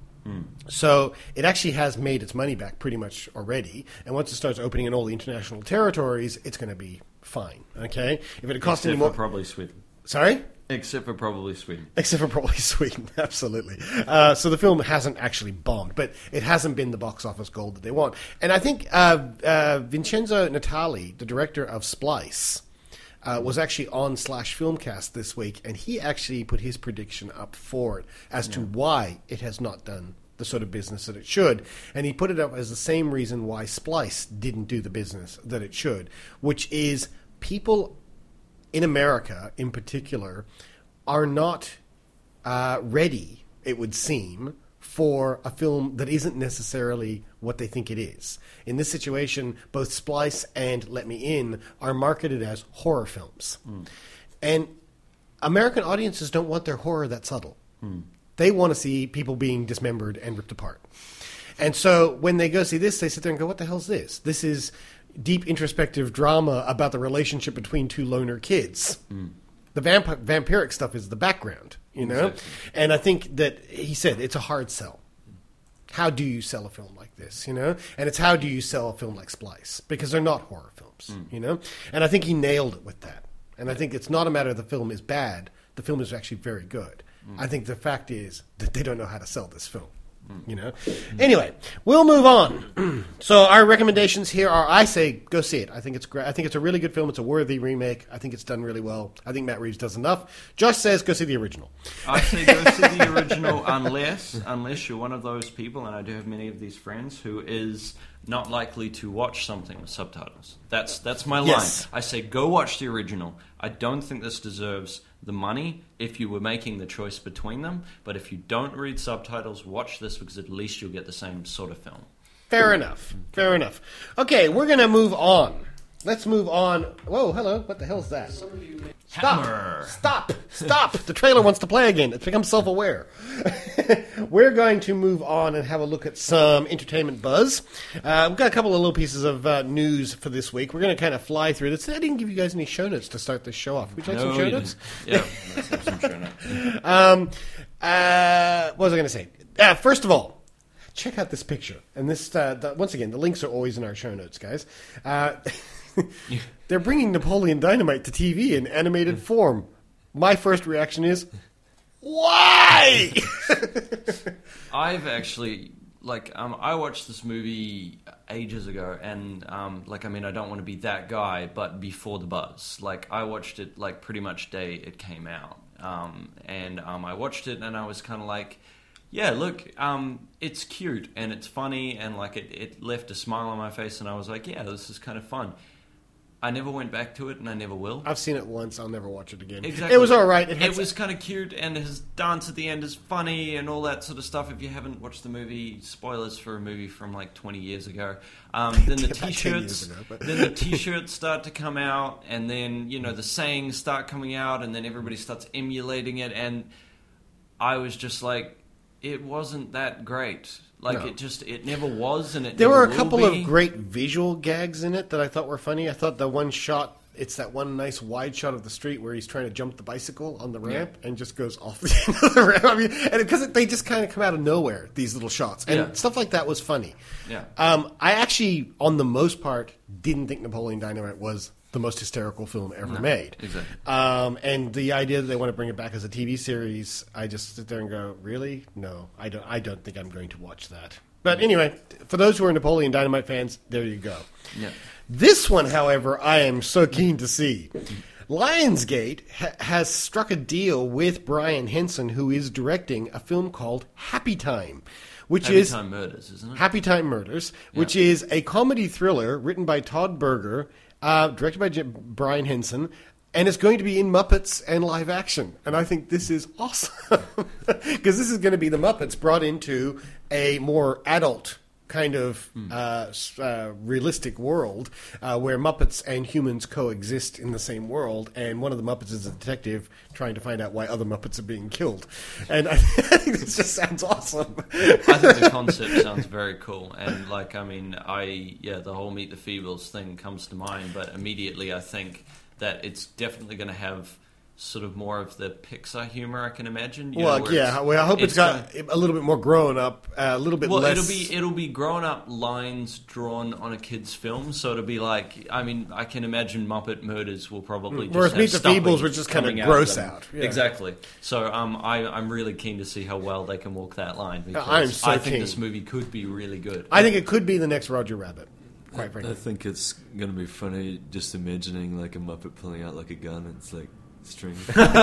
S1: So it actually has made its money back pretty much already, and once it starts opening in all the international territories, it's going to be fine. Okay, if it had cost
S6: Except
S1: any more,
S6: for probably Sweden.
S1: Sorry.
S6: Except for probably Sweden.
S1: Except for probably Sweden, absolutely. Uh, so the film hasn't actually bombed, but it hasn't been the box office gold that they want. And I think uh, uh, Vincenzo Natali, the director of Splice, uh, was actually on Slash Filmcast this week, and he actually put his prediction up for it as to why it has not done the sort of business that it should. And he put it up as the same reason why Splice didn't do the business that it should, which is people in America, in particular, are not uh, ready, it would seem, for a film that isn't necessarily what they think it is. In this situation, both Splice and Let Me In are marketed as horror films. And American audiences don't want their horror that subtle.
S6: Hmm.
S1: They want to see people being dismembered and ripped apart. And so when they go see this, they sit there and go, what the hell's this? This is deep introspective drama about the relationship between two loner kids.
S6: Hmm.
S1: The vamp- vampiric stuff is the background, you know?
S6: Exactly.
S1: And I think that he said it's a hard sell. How do you sell a film like this, you know? And it's how do you sell a film like Splice? Because they're not horror films,
S6: Mm.
S1: you know? And I think he nailed it with that. And I think it's not a matter the film is bad. The film is actually very good. Mm. I think the fact is that they don't know how to sell this film. You know. Anyway, we'll move on. So our recommendations here are: I say go see it. I think it's great. I think it's a really good film. It's a worthy remake. I think it's done really well. I think Matt Reeves does enough. Josh says go see the original.
S6: I say go see the original unless unless you're one of those people, and I do have many of these friends, who is not likely to watch something with subtitles. That's that's my line.
S1: Yes.
S6: I say go watch the original. I don't think this deserves the money if you were making the choice between them, but if you don't read subtitles, watch this because at least you'll get the same sort of film.
S1: Fair enough. Fair enough. Okay, we're going to move on. Let's move on. Whoa, hello. What the hell's that? Stop.
S6: Hammer.
S1: Stop. Stop. The trailer wants to play again. It's become self-aware. We're going to move on and have a look at some entertainment buzz. Uh, we've got a couple of little pieces of uh, news for this week. We're going to kind of fly through this. I didn't give you guys any show notes to start this show off. Would you like
S6: No,
S1: some show
S6: you
S1: notes?
S6: didn't. Yeah, let's have some show notes.
S1: Um, uh, what was I going to say? Uh, first of all, check out this picture. And this, uh, the, once again, the links are always in our show notes, guys. Uh, they're bringing Napoleon Dynamite to T V in animated form. My first reaction is, why?
S6: I've actually, like, um, I watched this movie ages ago, and, um, like, I mean, I don't want to be that guy, but before the buzz. Like, I watched it, like, pretty much day it came out. Um, and um, I watched it, and I was kind of like, yeah, look, um, it's cute, and it's funny, and, like, it, it left a smile on my face, and I was like, yeah, this is kind of fun. I never went back to it, and I never will.
S1: I've seen it once. I'll never watch it again.
S6: Exactly.
S1: It was all right. It,
S6: it was kind of cute, and his dance at the end is funny, and all that sort of stuff. If you haven't watched the movie, spoilers for a movie from like twenty years ago. Um, then the
S1: About ten
S6: t-shirts,
S1: years ago, but-
S6: then the t-shirts start to come out, and then you know the sayings start coming out, and then everybody starts emulating it, and I was just like, it wasn't that great. Like,
S1: No.
S6: it just, it never was, and it
S1: There
S6: never
S1: were a
S6: will
S1: couple
S6: be.
S1: of great visual gags in it that I thought were funny. I thought the one shot, it's that one nice wide shot of the street where he's trying to jump the bicycle on the ramp and just goes off the end of the ramp. I mean, and because they just kind of come out of nowhere, these little shots. And
S6: Yeah.
S1: stuff like that was funny.
S6: Yeah.
S1: Um, I actually, on the most part, didn't think Napoleon Dynamite was the most hysterical film ever
S6: No,
S1: made.
S6: exactly.
S1: Um, and the idea that they want to bring it back as a T V series, I just sit there and go, really? No, I don't, I don't think I'm going to watch that. But anyway, for those who are Napoleon Dynamite fans, there you go.
S6: Yeah.
S1: This one, however, I am so keen to see. Lionsgate ha- has struck a deal with Brian Henson, who is directing a film called Happy Time, which
S6: Happy
S1: is
S6: Time Murders, isn't it?
S1: Happy Time Murders, which is a comedy thriller written by Todd Berger, uh, directed by J- Brian Henson, and it's going to be in Muppets and live action. And I think this is awesome because this is going to be the Muppets brought into a more adult kind of uh, s- uh, realistic world uh, where Muppets and humans coexist in the same world, and one of the Muppets is a detective trying to find out why other Muppets are being killed. And I think this just sounds awesome.
S6: I think the concept sounds very cool, and like I mean, I yeah, the whole Meet the Feebles thing comes to mind, but immediately I think that it's definitely going to have sort of more of the Pixar humor I can imagine. You know,
S1: Well,
S6: where
S1: yeah.
S6: it's-
S1: Well, I hope it's
S6: it's
S1: got a little bit more grown up, uh, a little bit
S6: Well,
S1: less.
S6: it'll be it'll be grown up lines drawn on a kid's film, so it'll be like I mean I can imagine Muppet Murders will probably just
S1: Whereas
S6: have
S1: Meet the
S6: stuffing
S1: Feebles, which is kinda
S6: coming
S1: gross
S6: of them.
S1: out, yeah.
S6: Exactly. So um, I I'm really keen to see how well they can walk that line because
S1: I'm so
S6: I think
S1: keen.
S6: this movie could be really good.
S1: I think it could be the next Roger Rabbit. Quite frankly,
S7: I think it's gonna be funny just imagining like a Muppet pulling out like a gun and it's like string.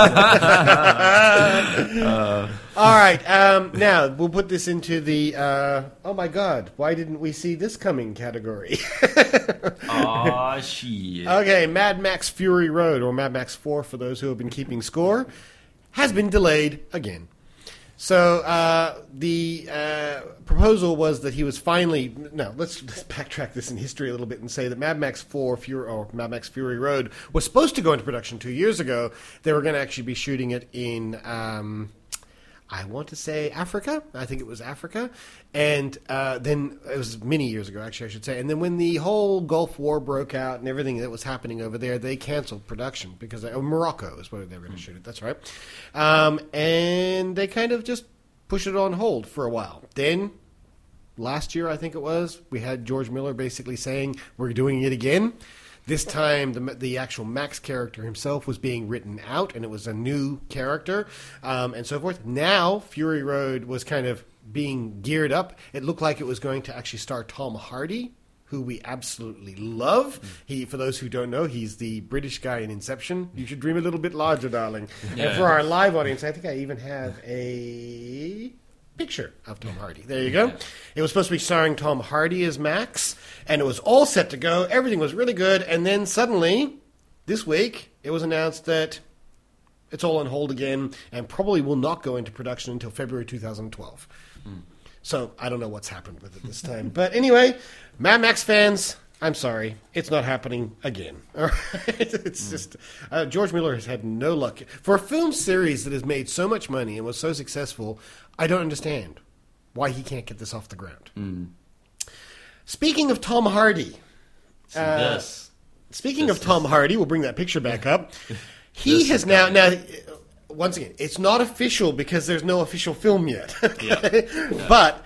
S1: uh, all right. Um, now we'll put this into the uh, oh my god, why didn't we see this coming category?
S6: Aw, shit.
S1: Okay, Mad Max Fury Road, or Mad Max four for those who have been keeping score, has been delayed again. So uh, the uh, proposal was that he was finally... No, let's, let's backtrack this in history a little bit and say that Mad Max four, Fury, or Mad Max Fury Road, was supposed to go into production two years ago. They were going to actually be shooting it in... Um, I want to say Africa. I think it was Africa. And uh, then it was many years ago, actually, I should say. And then when the whole Gulf War broke out and everything that was happening over there, they canceled production because oh, Morocco is where they were going to shoot it. That's right. Um, and they kind of just pushed it on hold for a while. Then last year, I think it was, we had George Miller basically saying, we're doing it again. This time, the the actual Max character himself was being written out, and it was a new character, um, and so forth. Now, Fury Road was kind of being geared up. It looked like it was going to actually star Tom Hardy, who we absolutely love. Mm. He, for those who don't know, he's the British guy in Inception. You should dream a little bit larger, darling. Yeah. And for our live audience, I think I even have a... picture of Tom Hardy. There you go. Yeah. It was supposed to be starring Tom Hardy as Max, and it was all set to go. Everything was really good, and then suddenly, this week, it was announced that it's all on hold again, and probably will not go into production until February two thousand twelve. Mm. So, I don't know what's happened with it this time. But anyway, Mad Max fans, I'm sorry. It's not happening again. All right? It's mm. just... Uh, George Miller has had no luck. For a film series that has made so much money and was so successful... I don't understand why he can't get this off the ground. Mm. Speaking of Tom Hardy, uh,
S6: this.
S1: speaking
S6: this
S1: of Tom
S6: is...
S1: Hardy, we'll bring that picture back up. He has now, now, once again, it's not official because there's no official film yet. Okay? Yeah. Yeah. But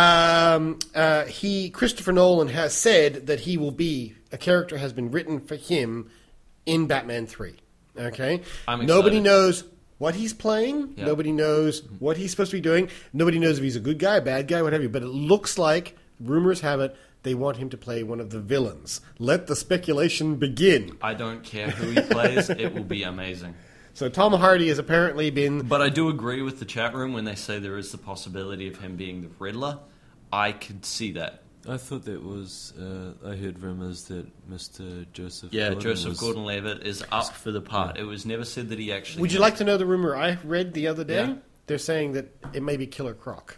S1: um, uh, he, Christopher Nolan has said that he will be, a character has been written for him in Batman three. Okay?
S6: I'm
S1: Nobody
S6: excited.
S1: knows what he's playing. Yep. Nobody knows what he's supposed to be doing. Nobody knows if he's a good guy, bad guy, whatever. But it looks like, rumors have it, they want him to play one of the villains. Let the speculation begin.
S6: I don't care who he plays. It will be amazing.
S1: So Tom Hardy has apparently been...
S6: But I do agree with the chat room when they say there is the possibility of him being the Riddler. I could see that.
S7: I thought that was... Uh, I heard rumours that Mister Joseph
S6: Yeah,
S7: Gordon
S6: Joseph
S7: was...
S6: Gordon-Levitt is up for the part. It was never said that he actually...
S1: Would you like to know the rumor I read the other day?
S6: Yeah.
S1: They're saying that it may be Killer Croc.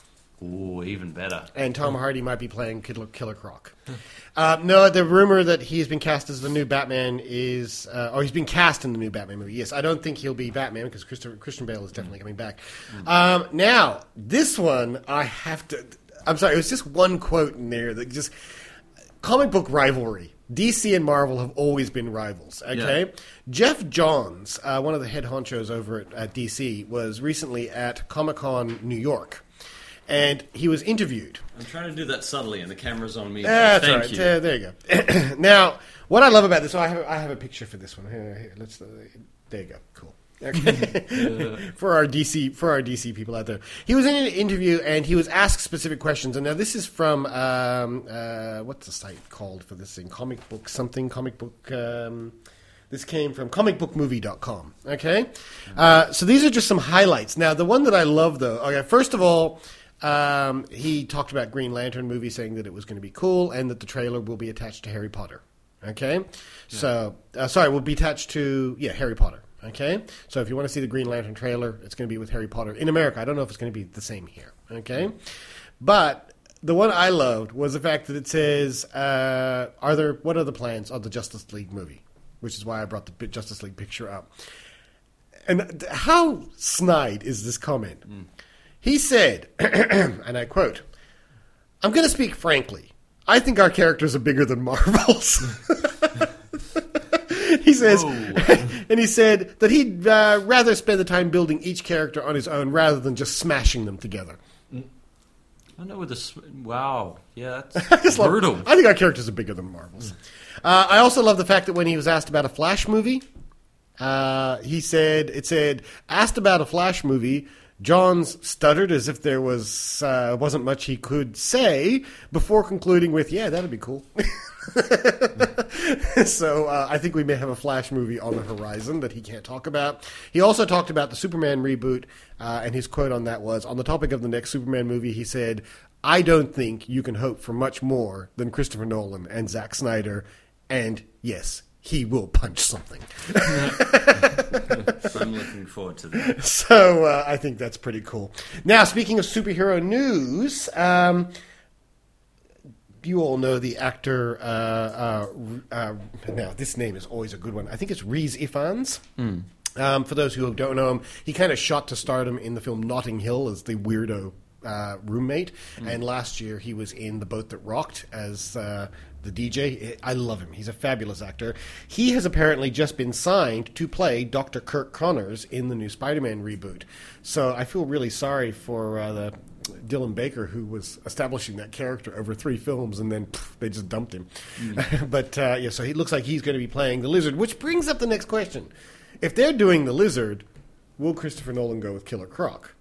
S6: Ooh, even better.
S1: And Tom Hardy might be playing Killer, Killer Croc. uh, no, the rumor that he's been cast as the new Batman is... Uh, or he's been cast in the new Batman movie. Yes, I don't think he'll be Batman because Christopher, Christian Bale is definitely coming back. Mm. Um, now, this one, I have to... I'm sorry, it was just one quote in there that just... Comic book rivalry. D C and Marvel have always been rivals, okay? Yeah. Jeff Johns, uh, one of the head honchos over at, at D C, was recently at Comic-Con New York. And he was interviewed.
S6: I'm trying to do that subtly, and the camera's on me.
S1: That's
S6: Thank
S1: right.
S6: you.
S1: Uh, there you go. Now, what I love about this, so I have, I have a picture for this one. Here, here, let's. Uh, there you go. Cool. Okay. yeah. For our D C, for our D C people out there, he was in an interview and he was asked specific questions. And now this is from um, uh, what's the site called for this thing? Comic book something. Comic book. Um, This came from comic book movie dot com. Okay, uh, so these are just some highlights. Now, the one that I love, though. Okay, first of all, um, he talked about Green Lantern movie, saying that it was going to be cool and that the trailer will be attached to Harry Potter. Okay, yeah. so uh, sorry, will be attached to yeah Harry Potter. Okay, so if you want to see the Green Lantern trailer, it's going to be with Harry Potter in America. I don't know if it's going to be the same here. Okay, but the one I loved was the fact that it says, uh, "Are there what are the plans on the Justice League movie?" Which is why I brought the Justice League picture up. And how snide is this comment? Mm. He said, and I quote, "I'm going to speak frankly. I think our characters are bigger than Marvel's." He says, and he said that he'd uh, rather spend the time building each character on his own rather than just smashing them together.
S6: I know with this. Wow, yeah,
S1: I
S6: that's brutal.
S1: Love, I think our characters are bigger than Marvel's. Uh, I also love the fact that when he was asked about a Flash movie, uh, he said it said asked about a Flash movie. Johns stuttered as if there was uh, wasn't much he could say before concluding with, "Yeah, that'd be cool." So uh, I think we may have a Flash movie on the horizon that he can't talk about. He also talked about the Superman reboot, uh, and his quote on that was, on the topic of the next Superman movie, he said, "I don't think you can hope for much more than Christopher Nolan and Zack Snyder, and yes, he will punch something."
S6: I'm looking looking forward to that.
S1: So uh, I think that's pretty cool. Now, speaking of superhero news, um, you all know the actor. Uh, uh, uh, now, this name is always a good one. I think it's Rhys Ifans. Mm. Um, for those who don't know him, he kind of shot to stardom in the film Notting Hill as the weirdo uh, roommate. Mm. And last year he was in The Boat That Rocked as uh, the D J. I love him. He's a fabulous actor. He has apparently just been signed to play Doctor Kirk Connors in the new Spider-Man reboot. So I feel really sorry for uh, the Dylan Baker, who was establishing that character over three films, and then pff, they just dumped him. Mm. but uh, yeah, so he looks like he's going to be playing the Lizard, which brings up the next question. If they're doing the Lizard, will Christopher Nolan go with Killer Croc?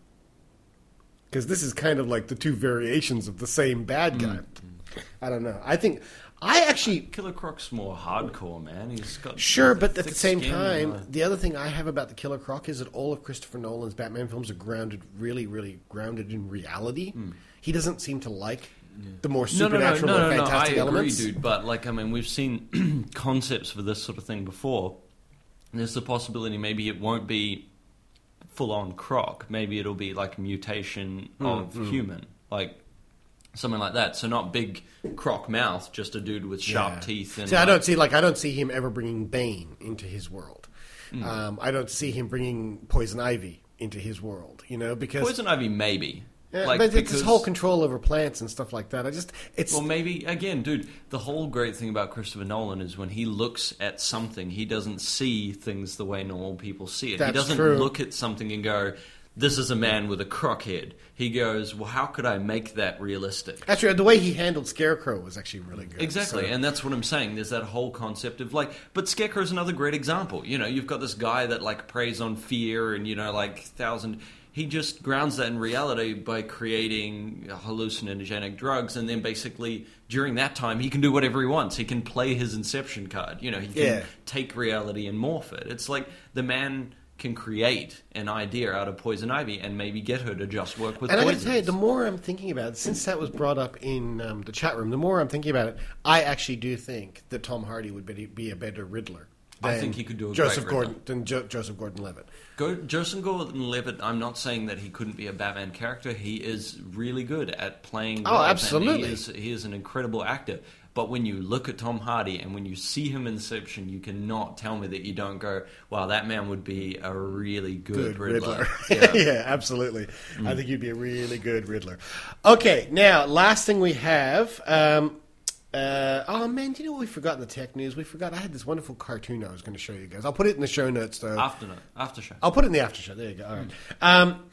S1: Because this is kind of like the two variations of the same bad guy. Mm. I don't know. I think... I actually...
S6: Killer Croc's more hardcore, man. He's got...
S1: Sure, but at the same
S6: skin,
S1: time,
S6: uh,
S1: the other thing I have about the Killer Croc is that all of Christopher Nolan's Batman films are grounded, really, really grounded in reality. Mm. He doesn't seem to like yeah. the more supernatural
S6: no, no, no,
S1: or
S6: no,
S1: fantastic
S6: no, I
S1: elements.
S6: agree, dude, but, like, I mean, we've seen concepts for this sort of thing before. There's the possibility maybe it won't be full-on Croc. Maybe it'll be, like, a mutation mm, of mm. human. Like... Something like that. So not big croc mouth, just a dude with sharp
S1: yeah.
S6: teeth. And
S1: see,
S6: like,
S1: I don't see like I don't see him ever bringing Bane into his world. Mm. Um, I don't see him bringing Poison Ivy into his world. You know, because
S6: Poison Ivy maybe.
S1: Yeah,
S6: like,
S1: but it's
S6: because,
S1: his whole control over plants and stuff like that. I just it's
S6: well, maybe again, dude. The whole great thing about Christopher Nolan is when he looks at something, he doesn't see things the way normal people see it.
S1: That's
S6: he doesn't
S1: true.
S6: look at something and go, this is a man with a croc head. He goes, well, how could I make that realistic?
S1: Actually, the way he handled Scarecrow was actually really good.
S6: Exactly,
S1: so.
S6: and that's what I'm saying. There's that whole concept of, like... But Scarecrow's another great example. You know, you've got this guy that, like, preys on fear and, you know, like, thousand... He just grounds that in reality by creating hallucinogenic drugs, and then basically, during that time, he can do whatever he wants. He can play his Inception card. You know, he can
S1: yeah.
S6: take reality and morph it. It's like the man... can create an idea out of Poison Ivy and maybe get her to just work with
S1: and
S6: poisons.
S1: I got to tell you, the more I'm thinking about it, since that was brought up in um, the chat room, the more I'm thinking about it, I actually do think that Tom Hardy would be, be a better Riddler.
S6: I think he could do a
S1: Joseph
S6: great
S1: Gordon
S6: Riddler.
S1: than jo- Joseph Gordon-Levitt.
S6: Go, Joseph Gordon-Levitt, I'm not saying that he couldn't be a Batman character. He is really good at playing
S1: Oh,
S6: Batman.
S1: absolutely.
S6: He is, he is an incredible actor. But when you look at Tom Hardy and when you see him in Inception, you cannot tell me that you don't go, wow, that man would be a really good,
S1: Good
S6: Riddler.
S1: Riddler.
S6: Yeah.
S1: yeah, absolutely. Mm. I think you'd be a really good Riddler. Okay, now, last thing we have... Um, Uh, oh man, do you know what we forgot in the tech news? We forgot I had this wonderful cartoon I was going to show you guys. I'll put it in the show notes though.
S6: After, after show.
S1: I'll put it in the after show. There you go. All right. Um,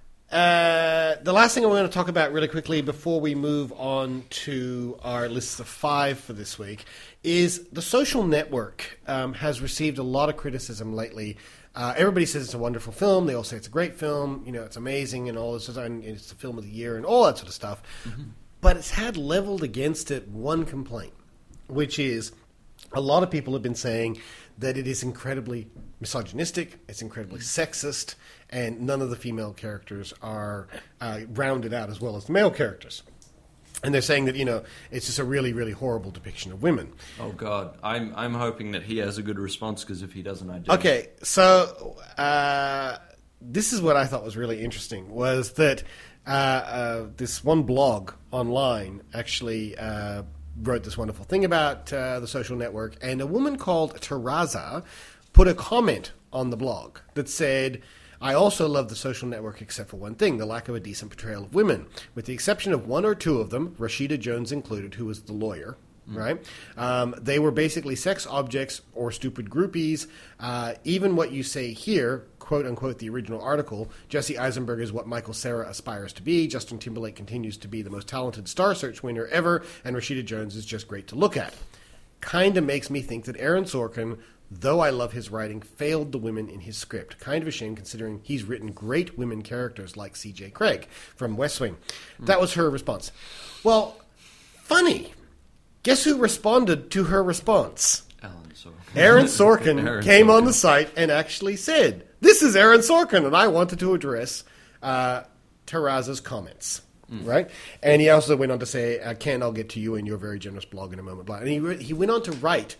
S1: uh, the last thing I'm going to talk about really quickly before we move on to our lists of five for this week is The Social Network um, has received a lot of criticism lately. Uh, everybody says it's a wonderful film. They all say it's a great film. You know, it's amazing and all this. And it's the film of the year and all that sort of stuff. Mm-hmm. But it's had leveled against it one complaint, which is a lot of people have been saying that it is incredibly misogynistic, it's incredibly sexist, and none of the female characters are uh, rounded out as well as the male characters. And they're saying that, you know, it's just a really, really horrible depiction of women.
S6: Oh, God. I'm I'm hoping that he has a good response, because if he doesn't, I don't.
S1: Okay, so uh, this is what I thought was really interesting, was that uh, uh, this one blog online actually uh, wrote this wonderful thing about uh, The Social Network, and a woman called Taraza put a comment on the blog that said, I also love The Social Network except for one thing, the lack of a decent portrayal of women. With the exception of one or two of them, Rashida Jones included, who was the lawyer, mm. right? Um, they were basically sex objects or stupid groupies. Uh, even what you say here, quote-unquote, the original article, Jesse Eisenberg is what Michael Cera aspires to be, Justin Timberlake continues to be the most talented Star Search winner ever, and Rashida Jones is just great to look at. Kind of makes me think that Aaron Sorkin, though I love his writing, failed the women in his script. Kind of a shame considering he's written great women characters like C J Craig from West Wing. Mm. That was her response. Well, funny. Guess who responded to her response?
S6: Aaron Sorkin.
S1: Aaron Sorkin
S6: Aaron
S1: came
S6: Sorkin.
S1: on the site and actually said, this is Aaron Sorkin, and I wanted to address uh, Taraza's comments. Mm. Right? And he also went on to say, uh, Ken, I'll get to you in your very generous blog in a moment. Blah. And he, re- he went on to write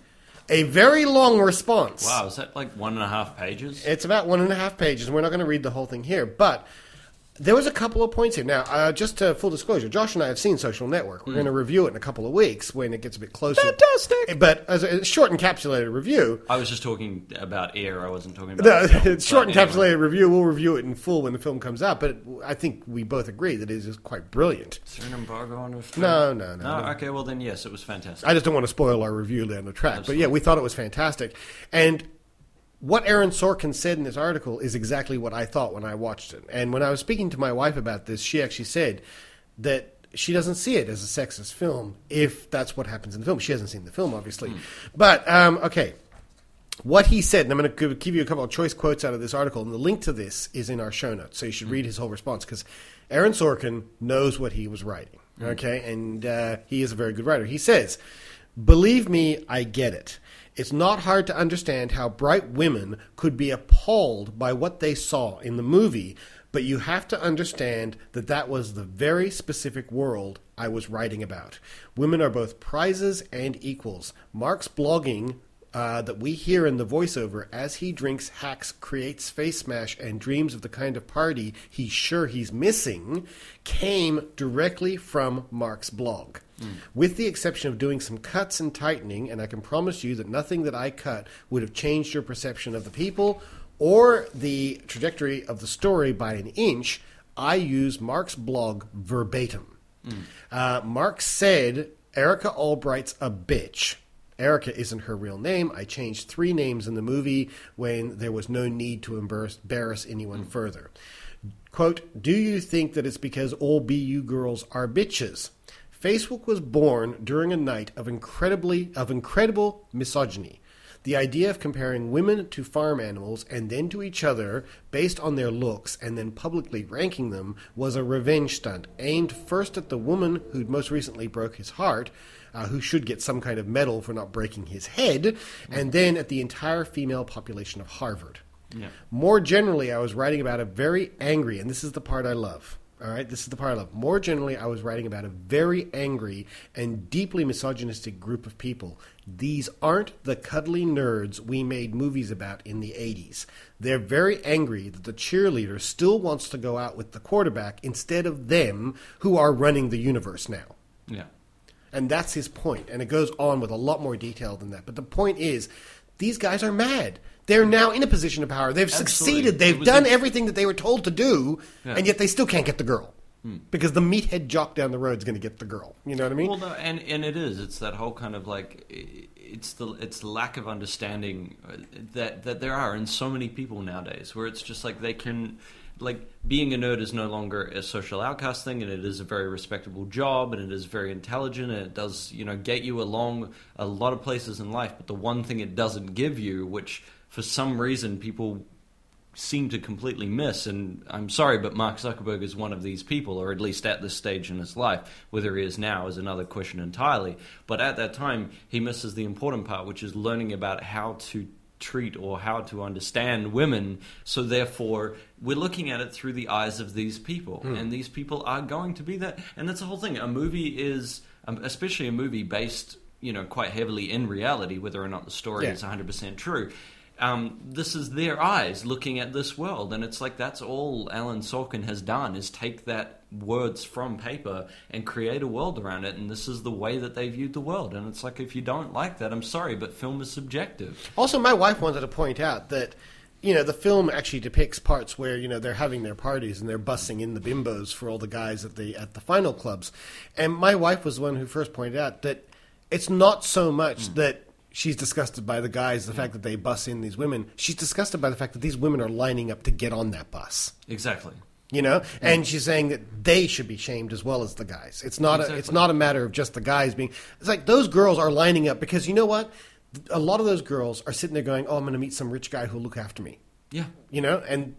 S1: a very long response.
S6: Wow, is that like one and a half pages?
S1: It's about one and a half pages, and we're not going to read the whole thing here, but there was a couple of points here. Now, uh, just to full disclosure, Josh and I have seen Social Network. We're mm. going to review it in a couple of weeks when it gets a bit closer.
S6: Fantastic!
S1: But as a short encapsulated review...
S6: I was just talking about Air. I wasn't talking about...
S1: No, it's short
S6: anyway.
S1: encapsulated review. We'll review it in full when the film comes out, but I think we both agree that it is quite brilliant.
S6: Is there an embargo on the film?
S1: No, no, no.
S6: No,
S1: no.
S6: okay, well then, yes, it was fantastic.
S1: I just don't want to spoil our review down the track.
S6: Absolutely.
S1: But yeah, we thought it was fantastic. And... what Aaron Sorkin said in this article is exactly what I thought when I watched it. And when I was speaking to my wife about this, she actually said that she doesn't see it as a sexist film if that's what happens in the film. She hasn't seen the film, obviously. Mm. But, um, okay, what he said, and I'm going to give you a couple of choice quotes out of this article, and the link to this is in our show notes, so you should mm. read his whole response, because Aaron Sorkin knows what he was writing, mm. okay? And uh, he is a very good writer. He says, "Believe me, I get it. It's not hard to understand how bright women could be appalled by what they saw in the movie, but you have to understand that that was the very specific world I was writing about. Women are both prizes and equals. Mark's blogging uh, that we hear in the voiceover as he drinks, hacks, creates face smash, and dreams of the kind of party he's sure he's missing came directly from Mark's blog. Mm. With the exception of doing some cuts and tightening, and I can promise you that nothing that I cut would have changed your perception of the people or the trajectory of the story by an inch, I use Mark's blog verbatim. Mm. Uh, Mark said, Erica Albright's a bitch. Erica isn't her real name. I changed three names in the movie when there was no need to embarrass, embarrass anyone mm. further. Quote, do you think that it's because all B U girls are bitches? Facebook was born during a night of incredibly of incredible misogyny. The idea of comparing women to farm animals and then to each other based on their looks and then publicly ranking them was a revenge stunt aimed first at the woman who'd most recently broke his heart, uh, who should get some kind of medal for not breaking his head, and then at the entire female population of Harvard. Yeah. More generally, I was writing about a very angry, and this is the part I love, all right, this is the part I love. More generally, I was writing about a very angry and deeply misogynistic group of people. These aren't the cuddly nerds we made movies about in the eighties. They're very angry that the cheerleader still wants to go out with the quarterback instead of them who are running the universe now.
S6: Yeah.
S1: And that's his point. And it goes on with a lot more detail than that. But the point is, these guys are mad. They're now in a position of power. They've Absolutely. succeeded. They've done ex- everything that they were told to do, yeah. and yet they still can't get the girl. Hmm. Because the meathead jock down the road is going to get the girl. You know what I mean?
S6: Well, no, and, and it is. It's that whole kind of like, it's the it's the lack of understanding that, that there are in so many people nowadays, where it's just like they can, like being a nerd is no longer a social outcast thing, and it is a very respectable job, and it is very intelligent, and it does, you know, get you along a lot of places in life. But the one thing it doesn't give you, which for some reason people seem to completely miss, and I'm sorry, but Mark Zuckerberg is one of these people, or at least at this stage in his life. Whether he is now is another question entirely. But at that time, he misses the important part, which is learning about how to treat or how to understand women. So therefore, we're looking at it through the eyes of these people, mm. and these people are going to be that. And that's the whole thing. A movie is, um, especially a movie based, you know, quite heavily in reality, whether or not the story yeah. is one hundred percent true. Um, this is their eyes looking at this world, and it's like that's all Alan Sorkin has done, is take that words from paper and create a world around it, and this is the way that they viewed the world. And it's like, if you don't like that, I'm sorry, but film is subjective.
S1: Also, my wife wanted to point out that, you know, the film actually depicts parts where, you know, they're having their parties and they're bussing in the bimbos for all the guys at the at the final clubs. And my wife was the one who first pointed out that it's not so much mm. that she's disgusted by the guys, the fact that they bus in these women. She's disgusted by the fact that these women are lining up to get on that bus.
S6: Exactly.
S1: You know? Yeah. And she's saying that they should be shamed as well as the guys. It's not exactly. a, it's not a matter of just the guys being... It's like those girls are lining up because, you know what? A lot of those girls are sitting there going, oh, I'm going to meet some rich guy who'll look after me.
S6: Yeah.
S1: You know? And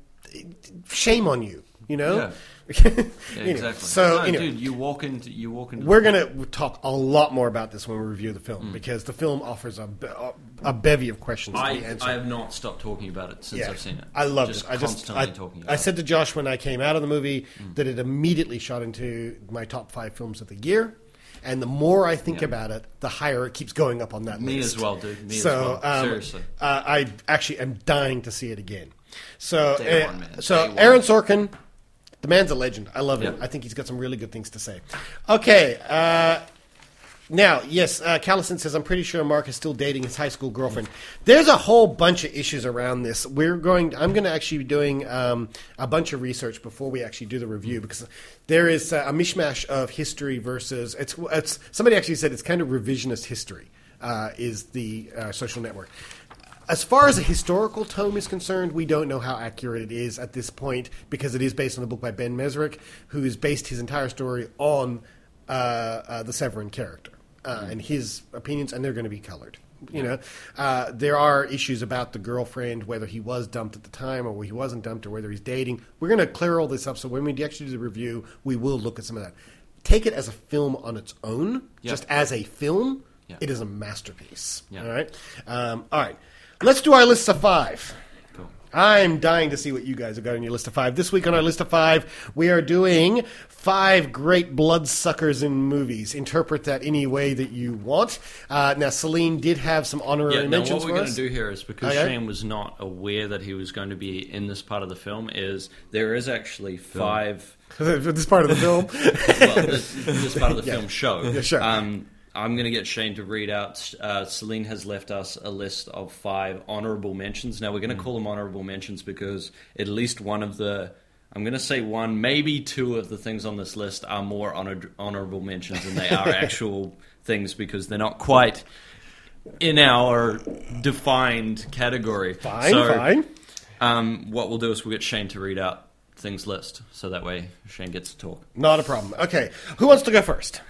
S1: shame on you. You know?
S6: Yeah.
S1: yeah
S6: anyway, exactly.
S1: So,
S6: no,
S1: you know,
S6: dude, you walk into you walk into.
S1: We're going to talk a lot more about this when we review the film mm. because the film offers a, a, a bevy of questions
S6: I,
S1: to be answered.
S6: I have not stopped talking about it since
S1: yeah.
S6: I've seen it.
S1: I love
S6: just
S1: it. I just
S6: constantly
S1: I,
S6: talking about
S1: I said
S6: it.
S1: to Josh when I came out of the movie mm. that it immediately shot into my top five films of the year. and the more I think
S6: Yeah.
S1: about it, the higher it keeps going up on that
S6: Me
S1: list.
S6: as well, dude. Me
S1: so,
S6: as well.
S1: um,
S6: Seriously.
S1: uh, I actually am dying to see it again. So,
S6: Day
S1: uh,
S6: one, man.
S1: so
S6: Day one.
S1: Aaron Sorkin, the man's a legend. I love him.
S6: Yep.
S1: I think he's got some really good things to say. Okay. Uh, now, yes, uh, Callison says, I'm pretty sure Mark is still dating his high school girlfriend. There's a whole bunch of issues around this. We're going. I'm going to actually be doing um, a bunch of research before we actually do the review, because there is uh, a mishmash of history versus it's. It's somebody actually said it's kind of revisionist history uh, is the uh, Social Network. As far as a historical tome is concerned, we don't know how accurate it is at this point, because it is based on a book by Ben Mesrick, who has based his entire story on uh, uh, the Severin character uh, and his opinions, and they're going to be colored. You know, uh, there are issues about the girlfriend, whether he was dumped at the time or he wasn't dumped, or whether he's dating. We're going to clear all this up, so when we actually do the review, we will look at some of that. Take it as a film on its own,
S6: Yeah.
S1: just as a film.
S6: Yeah.
S1: It is a masterpiece.
S6: Yeah.
S1: All right, um, all right. Let's do our list of five.
S6: Cool.
S1: I'm dying to see what you guys have got on your list of five. This week on our list of five, we are doing five great bloodsuckers in movies. Interpret that any way that you want. Uh, now, Celine did have some honorary
S6: Yeah, now
S1: mentions
S6: what we're
S1: for
S6: going
S1: us.
S6: to do here is, because
S1: Okay.
S6: Shane was not aware that he was going to be in this part of the film, is there is actually five...
S1: this part of the film.
S6: well, this, this part of the
S1: Yeah.
S6: film show.
S1: Yeah, sure.
S6: Um, I'm going to get Shane to read out. Uh, Celine has left us a list of five honourable mentions. Now, we're going to
S1: Mm.
S6: call them honourable mentions because at least one of the... I'm going to say one, maybe two of the things on this list are more honor, honourable mentions than they are actual things, because they're not quite in our defined category.
S1: Fine,
S6: So,
S1: fine.
S6: Um, what we'll do is we'll get Shane to read out things list, so that way Shane gets to talk.
S1: Not a problem. Okay, who wants to go first?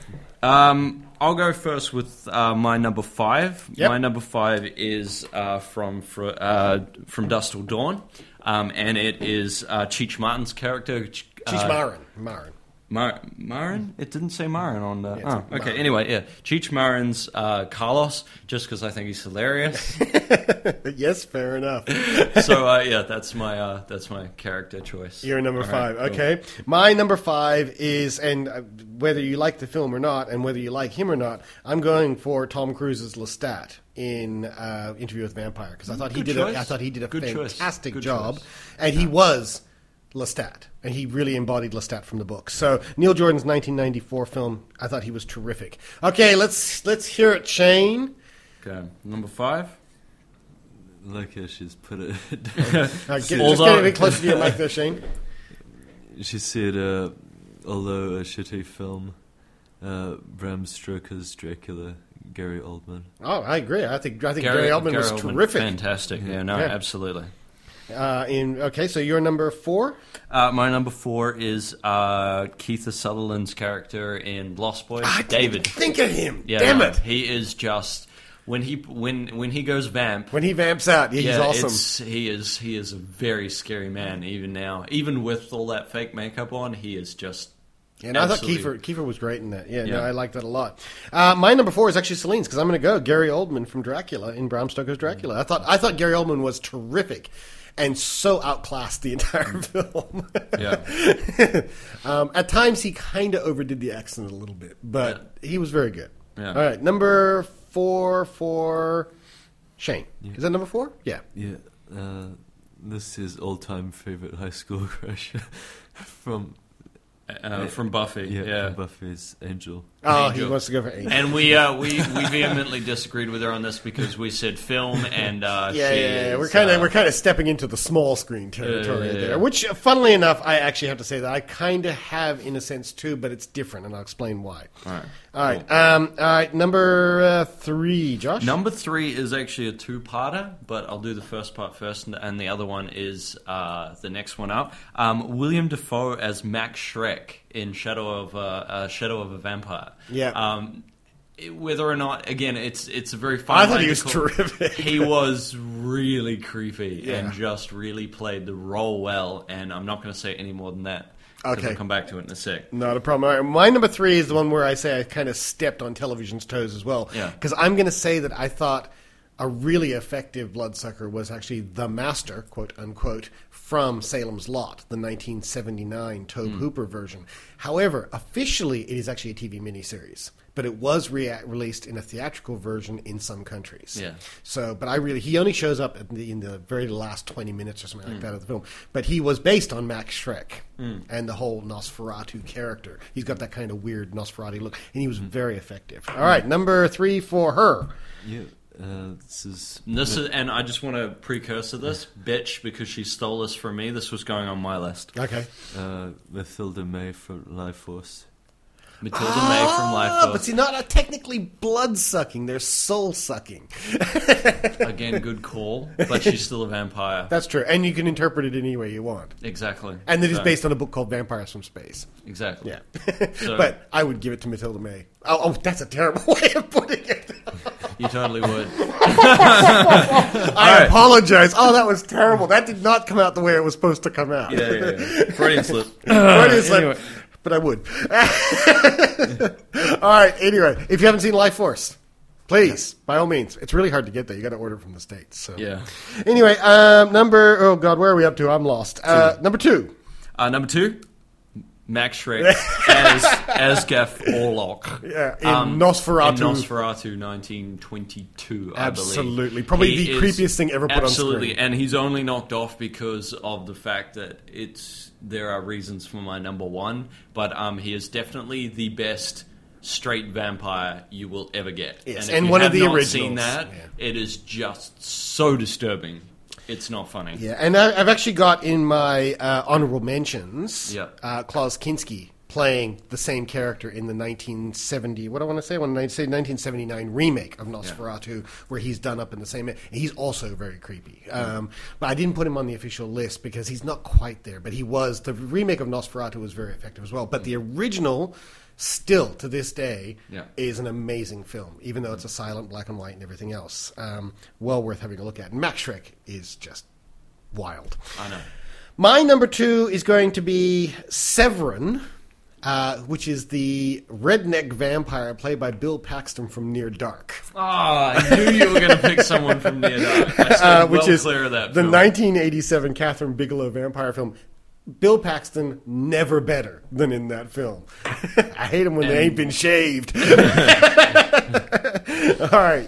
S6: Um, I'll go first with uh, my number five.
S1: Yep.
S6: My number five is uh, from fr- uh, from Dusk Till Dawn, um, and it is uh, Cheech Martin's character. Ch-
S1: Cheech
S6: uh,
S1: Marin. Marin.
S6: Mar- Marin? It didn't say Marin on the...
S1: Yeah, it's
S6: oh, okay.
S1: Marin.
S6: Anyway, yeah. Cheech Marin's uh, Carlos, just because I think he's hilarious.
S1: Yes, fair enough.
S6: so, uh, yeah, that's my uh, that's my character choice.
S1: You're number
S6: All
S1: five.
S6: right, cool.
S1: Okay. My number five is, and uh, whether you like the film or not, and whether you like him or not, I'm going for Tom Cruise's Lestat in uh, Interview with Vampire, because I thought he
S6: Good
S1: did. A,
S6: choice.
S1: I thought he did a
S6: Good choice.
S1: fantastic
S6: Good
S1: job,
S6: choice.
S1: and he was Lestat, and he really embodied Lestat from the book. So Neil Jordan's nineteen ninety-four film, I thought he was terrific. Okay, let's let's hear it, Shane.
S6: Okay, number five.
S7: Like how she's put it
S1: Uh, get, just
S6: Although-
S1: get a bit closer to your mic there, Shane.
S7: She said, uh, although a shitty film, uh, Bram Stoker's Dracula, Gary Oldman.
S1: Oh, I agree. I think I think Gary, Oldman was
S6: Oldman,
S1: terrific.
S6: Fantastic. Yeah, no,
S1: Yeah.
S6: absolutely.
S1: Uh, in okay, so you're number four.
S6: Uh, my number four is uh, Keith Sutherland's character in Lost Boys,
S1: I didn't
S6: David.
S1: think of him.
S6: Yeah,
S1: Damn
S6: no,
S1: it!
S6: he is just when he when when he goes vamp.
S1: When he vamps out, yeah, he's
S6: yeah,
S1: awesome.
S6: it's, he is he is a very scary man. Even now, even with all that fake makeup on, he is just.
S1: And I thought
S6: absolutely-
S1: Kiefer Kiefer was great in that. Yeah,
S6: Yeah.
S1: no, I like that a lot. Uh, my number four is actually Celine's, because I'm going to go Gary Oldman from Dracula in Bram Stoker's Dracula. I thought I thought Gary Oldman was terrific and so outclassed the entire film.
S6: Yeah.
S1: um, at times he kind of overdid the accent a little bit, but he was very good.
S6: Yeah.
S1: All right, number four for Shane. Is that number four? Yeah.
S7: Yeah, uh, this is all-time favorite high school crush from
S6: Uh, from Buffy.
S7: yeah,
S6: Yeah.
S7: from Buffy's Angel.
S1: Oh,
S6: Angel.
S1: he wants to go for Angel.
S6: And we uh, we we vehemently disagreed with her on this because we said film and uh,
S1: Yeah,
S6: she
S1: yeah, yeah.
S6: is,
S1: We're kind of
S6: uh,
S1: we're kind of stepping into the small screen territory
S6: Yeah, yeah, yeah.
S1: there. Which, funnily enough, I actually have to say that I kind of have in a sense too, but it's different, and I'll explain why.
S6: All right.
S1: All right. Um, all right. Number uh, three, Josh.
S6: Number three is actually a two-parter, but I'll do the first part first, and- and the other one is uh, the next one up. Um, William Dafoe as Max Schreck in Shadow of uh, uh, Shadow of a Vampire.
S1: Yeah.
S6: Um, it- whether or not, again, it's it's a very fine.
S1: I thought
S6: line
S1: he
S6: to
S1: was
S6: call-
S1: terrific.
S6: He was really creepy
S1: Yeah.
S6: and just really played the role well. And I'm not going to say any more than that. 'cause
S1: Okay.
S6: I'll come back to it in a sec.
S1: Not a problem. All right, my number three is the one where I say I kind of stepped on television's toes as well.
S6: Yeah.
S1: Because I'm going to say that I thought a really effective bloodsucker was actually The Master, quote unquote, from Salem's Lot, the nineteen seventy-nine Tobe
S6: Mm.
S1: Hooper version. However, officially it is actually a T V miniseries, but it was rea- released in a theatrical version in some countries.
S6: Yeah.
S1: So, but I really, he only shows up in the, in the very last twenty minutes or something like
S6: Mm.
S1: that of the film. But he was based on Max Schreck
S6: Mm.
S1: and the whole Nosferatu character. He's got that kind of weird Nosferatu look, and he was
S6: Mm.
S1: very effective. All right, number three for her.
S7: Yeah, uh, this is...
S6: This is, and I just want to precursor this, bitch, because she stole this from me. This was going on my list.
S1: Okay.
S7: Uh, Mathilda May from Life Force.
S6: Matilda May from Life
S1: Ah,
S6: Force.
S1: but see, not uh, technically blood-sucking. They're soul-sucking.
S6: Again, good call, but she's still a vampire.
S1: That's true. And you can interpret it any way you want.
S6: Exactly.
S1: And it is
S6: So-
S1: based on a book called Vampires from Space.
S6: Exactly.
S1: Yeah.
S6: So-
S1: But I would give it to Matilda May. Oh, oh, that's a terrible way of putting it.
S6: You totally would.
S1: I apologize. Oh, that was terrible. That did not come out the way it was supposed to come out.
S6: Yeah, yeah, yeah. Freudian slip.
S1: Freudian slip.
S6: Anyway.
S1: But I would. All right. Anyway, if you haven't seen Life Force, please, by all means. It's really hard to get there. You got to order from the States. So.
S6: Yeah.
S1: Anyway, um, number, oh God, where are we up to? I'm lost. Uh, number two.
S6: Uh, number two, Max Schreck as as Gaff Orlok.
S1: Yeah, in Nosferatu.
S6: In Nosferatu nineteen twenty-two, I
S1: Absolutely.
S6: believe.
S1: Probably
S6: He
S1: the
S6: is-
S1: creepiest thing ever put on
S6: Absolutely,
S1: screen.
S6: and he's only knocked off because of the fact that it's there are reasons for my number one, but um, he is definitely the best straight vampire you will ever get.
S1: Yes,
S6: if
S1: and
S6: you
S1: one of
S6: have
S1: the
S6: not
S1: originals.
S6: seen that,
S1: Yeah.
S6: it is just so disturbing. It's not funny.
S1: Yeah, and I, I've actually got in my uh, honorable mentions
S6: Yeah.
S1: uh, Klaus Kinski playing the same character in the nineteen seventy, what do I want to say? When I say nineteen seventy-nine remake of Nosferatu, where he's done up in the same... He's also very creepy. Um, but I didn't put him on the official list because he's not quite there. But he was... The remake of Nosferatu was very effective as well. But the original... Still, to this day,
S6: Yeah.
S1: is an amazing film, even though it's a silent black and white and everything else. Um, well worth having a look at. And Max Schreck is just wild.
S6: I know.
S1: My number two is going to be Severin, uh, which is the redneck vampire played by Bill Paxton from Near Dark.
S6: Oh, I knew you were going to pick someone from Near Dark. I stood
S1: Uh, which
S6: well
S1: is
S6: clear of that
S1: the
S6: film.
S1: nineteen eighty-seven Catherine Bigelow vampire film. Bill Paxton, never better than in that film. I hate him when they
S6: And-
S1: ain't been shaved. All right.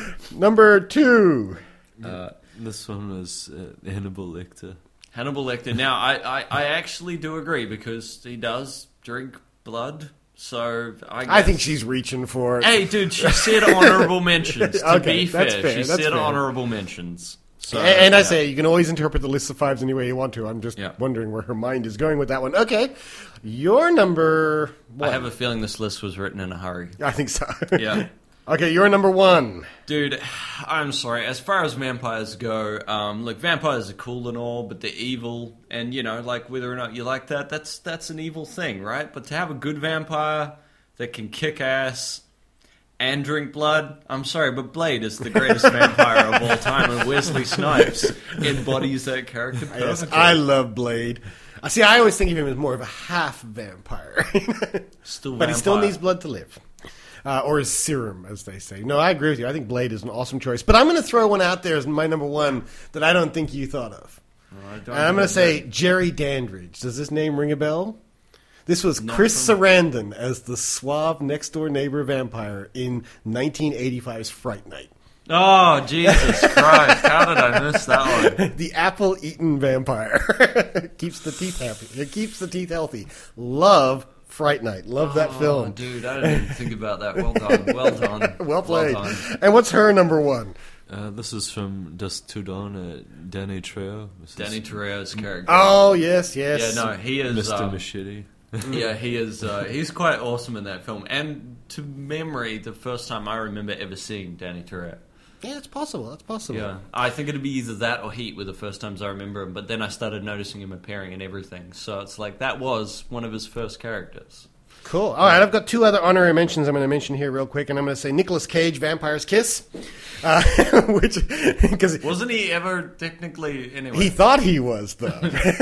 S1: Number two.
S7: Uh, this one was uh, Hannibal Lecter.
S6: Hannibal Lecter. Now, I, I, I actually do agree because he does drink blood. So I, guess.
S1: I think she's reaching for it.
S6: Hey, dude, she said honorable mentions. To
S1: Okay,
S6: be
S1: that's
S6: fair,
S1: fair,
S6: she
S1: that's
S6: said
S1: fair.
S6: honorable mentions. So,
S1: and and I
S6: yeah.
S1: say, you can always interpret the list of fives any way you want to. I'm just
S6: Yeah.
S1: wondering where her mind is going with that one. Okay. Your number one.
S6: I have a feeling this list was written in a hurry.
S1: I think so.
S6: Yeah.
S1: Okay, your number one.
S6: Dude, I'm sorry. As far as vampires go, um, look, vampires are cool and all, but they're evil. And, you know, like, whether or not you like that, that's that's an evil thing, right? But to have a good vampire that can kick ass and drink blood, I'm sorry, but Blade is the greatest vampire of all time, and Wesley Snipes embodies that character
S1: Yes,
S6: perfectly.
S1: I love Blade. I see. I always think of him as more of a half vampire,
S6: Still
S1: but he still
S6: vampire.
S1: needs blood to live, uh, or his serum, as they say. No, I agree with you. I think Blade is an awesome choice. But I'm going to throw one out there as my number one that I don't think you thought of.
S6: I don't
S1: And I'm going
S6: know
S1: to say
S6: that.
S1: Jerry Dandridge. Does this name ring a bell? This was
S6: Not
S1: Chris
S6: from-
S1: Sarandon as the suave next-door neighbor vampire in nineteen eighty-five's Fright Night.
S6: Oh, Jesus Christ. How did I miss that one?
S1: The apple-eaten vampire. keeps the teeth happy. It keeps the teeth healthy. Love Fright Night. Love that
S6: Oh,
S1: film.
S6: dude, I didn't even think about that. Well done. Well done.
S1: Well played.
S6: done.
S1: And what's her number one?
S7: Uh, this is from Dusk to Dawn, uh, Danny Trejo. This is
S6: Danny Trejo's character.
S1: Oh, yes, yes.
S6: Yeah, no, he is.
S7: Mister
S6: Uh,
S7: Machete.
S6: yeah, he is. Uh, he's quite awesome in that film. And to memory, the first time I remember ever seeing Danny Trejo.
S1: Yeah, it's possible. It's possible.
S6: Yeah, I think it'd be either that or Heat were the first times I remember him. But then I started noticing him appearing in everything. So it's like that was one of his first characters.
S1: Cool. All right, I've got two other honorary mentions I'm going to mention here real quick, and I'm going to say Nicolas Cage, Vampire's Kiss, uh, which because
S6: Wasn't he ever technically anyway?
S1: he thought he was though.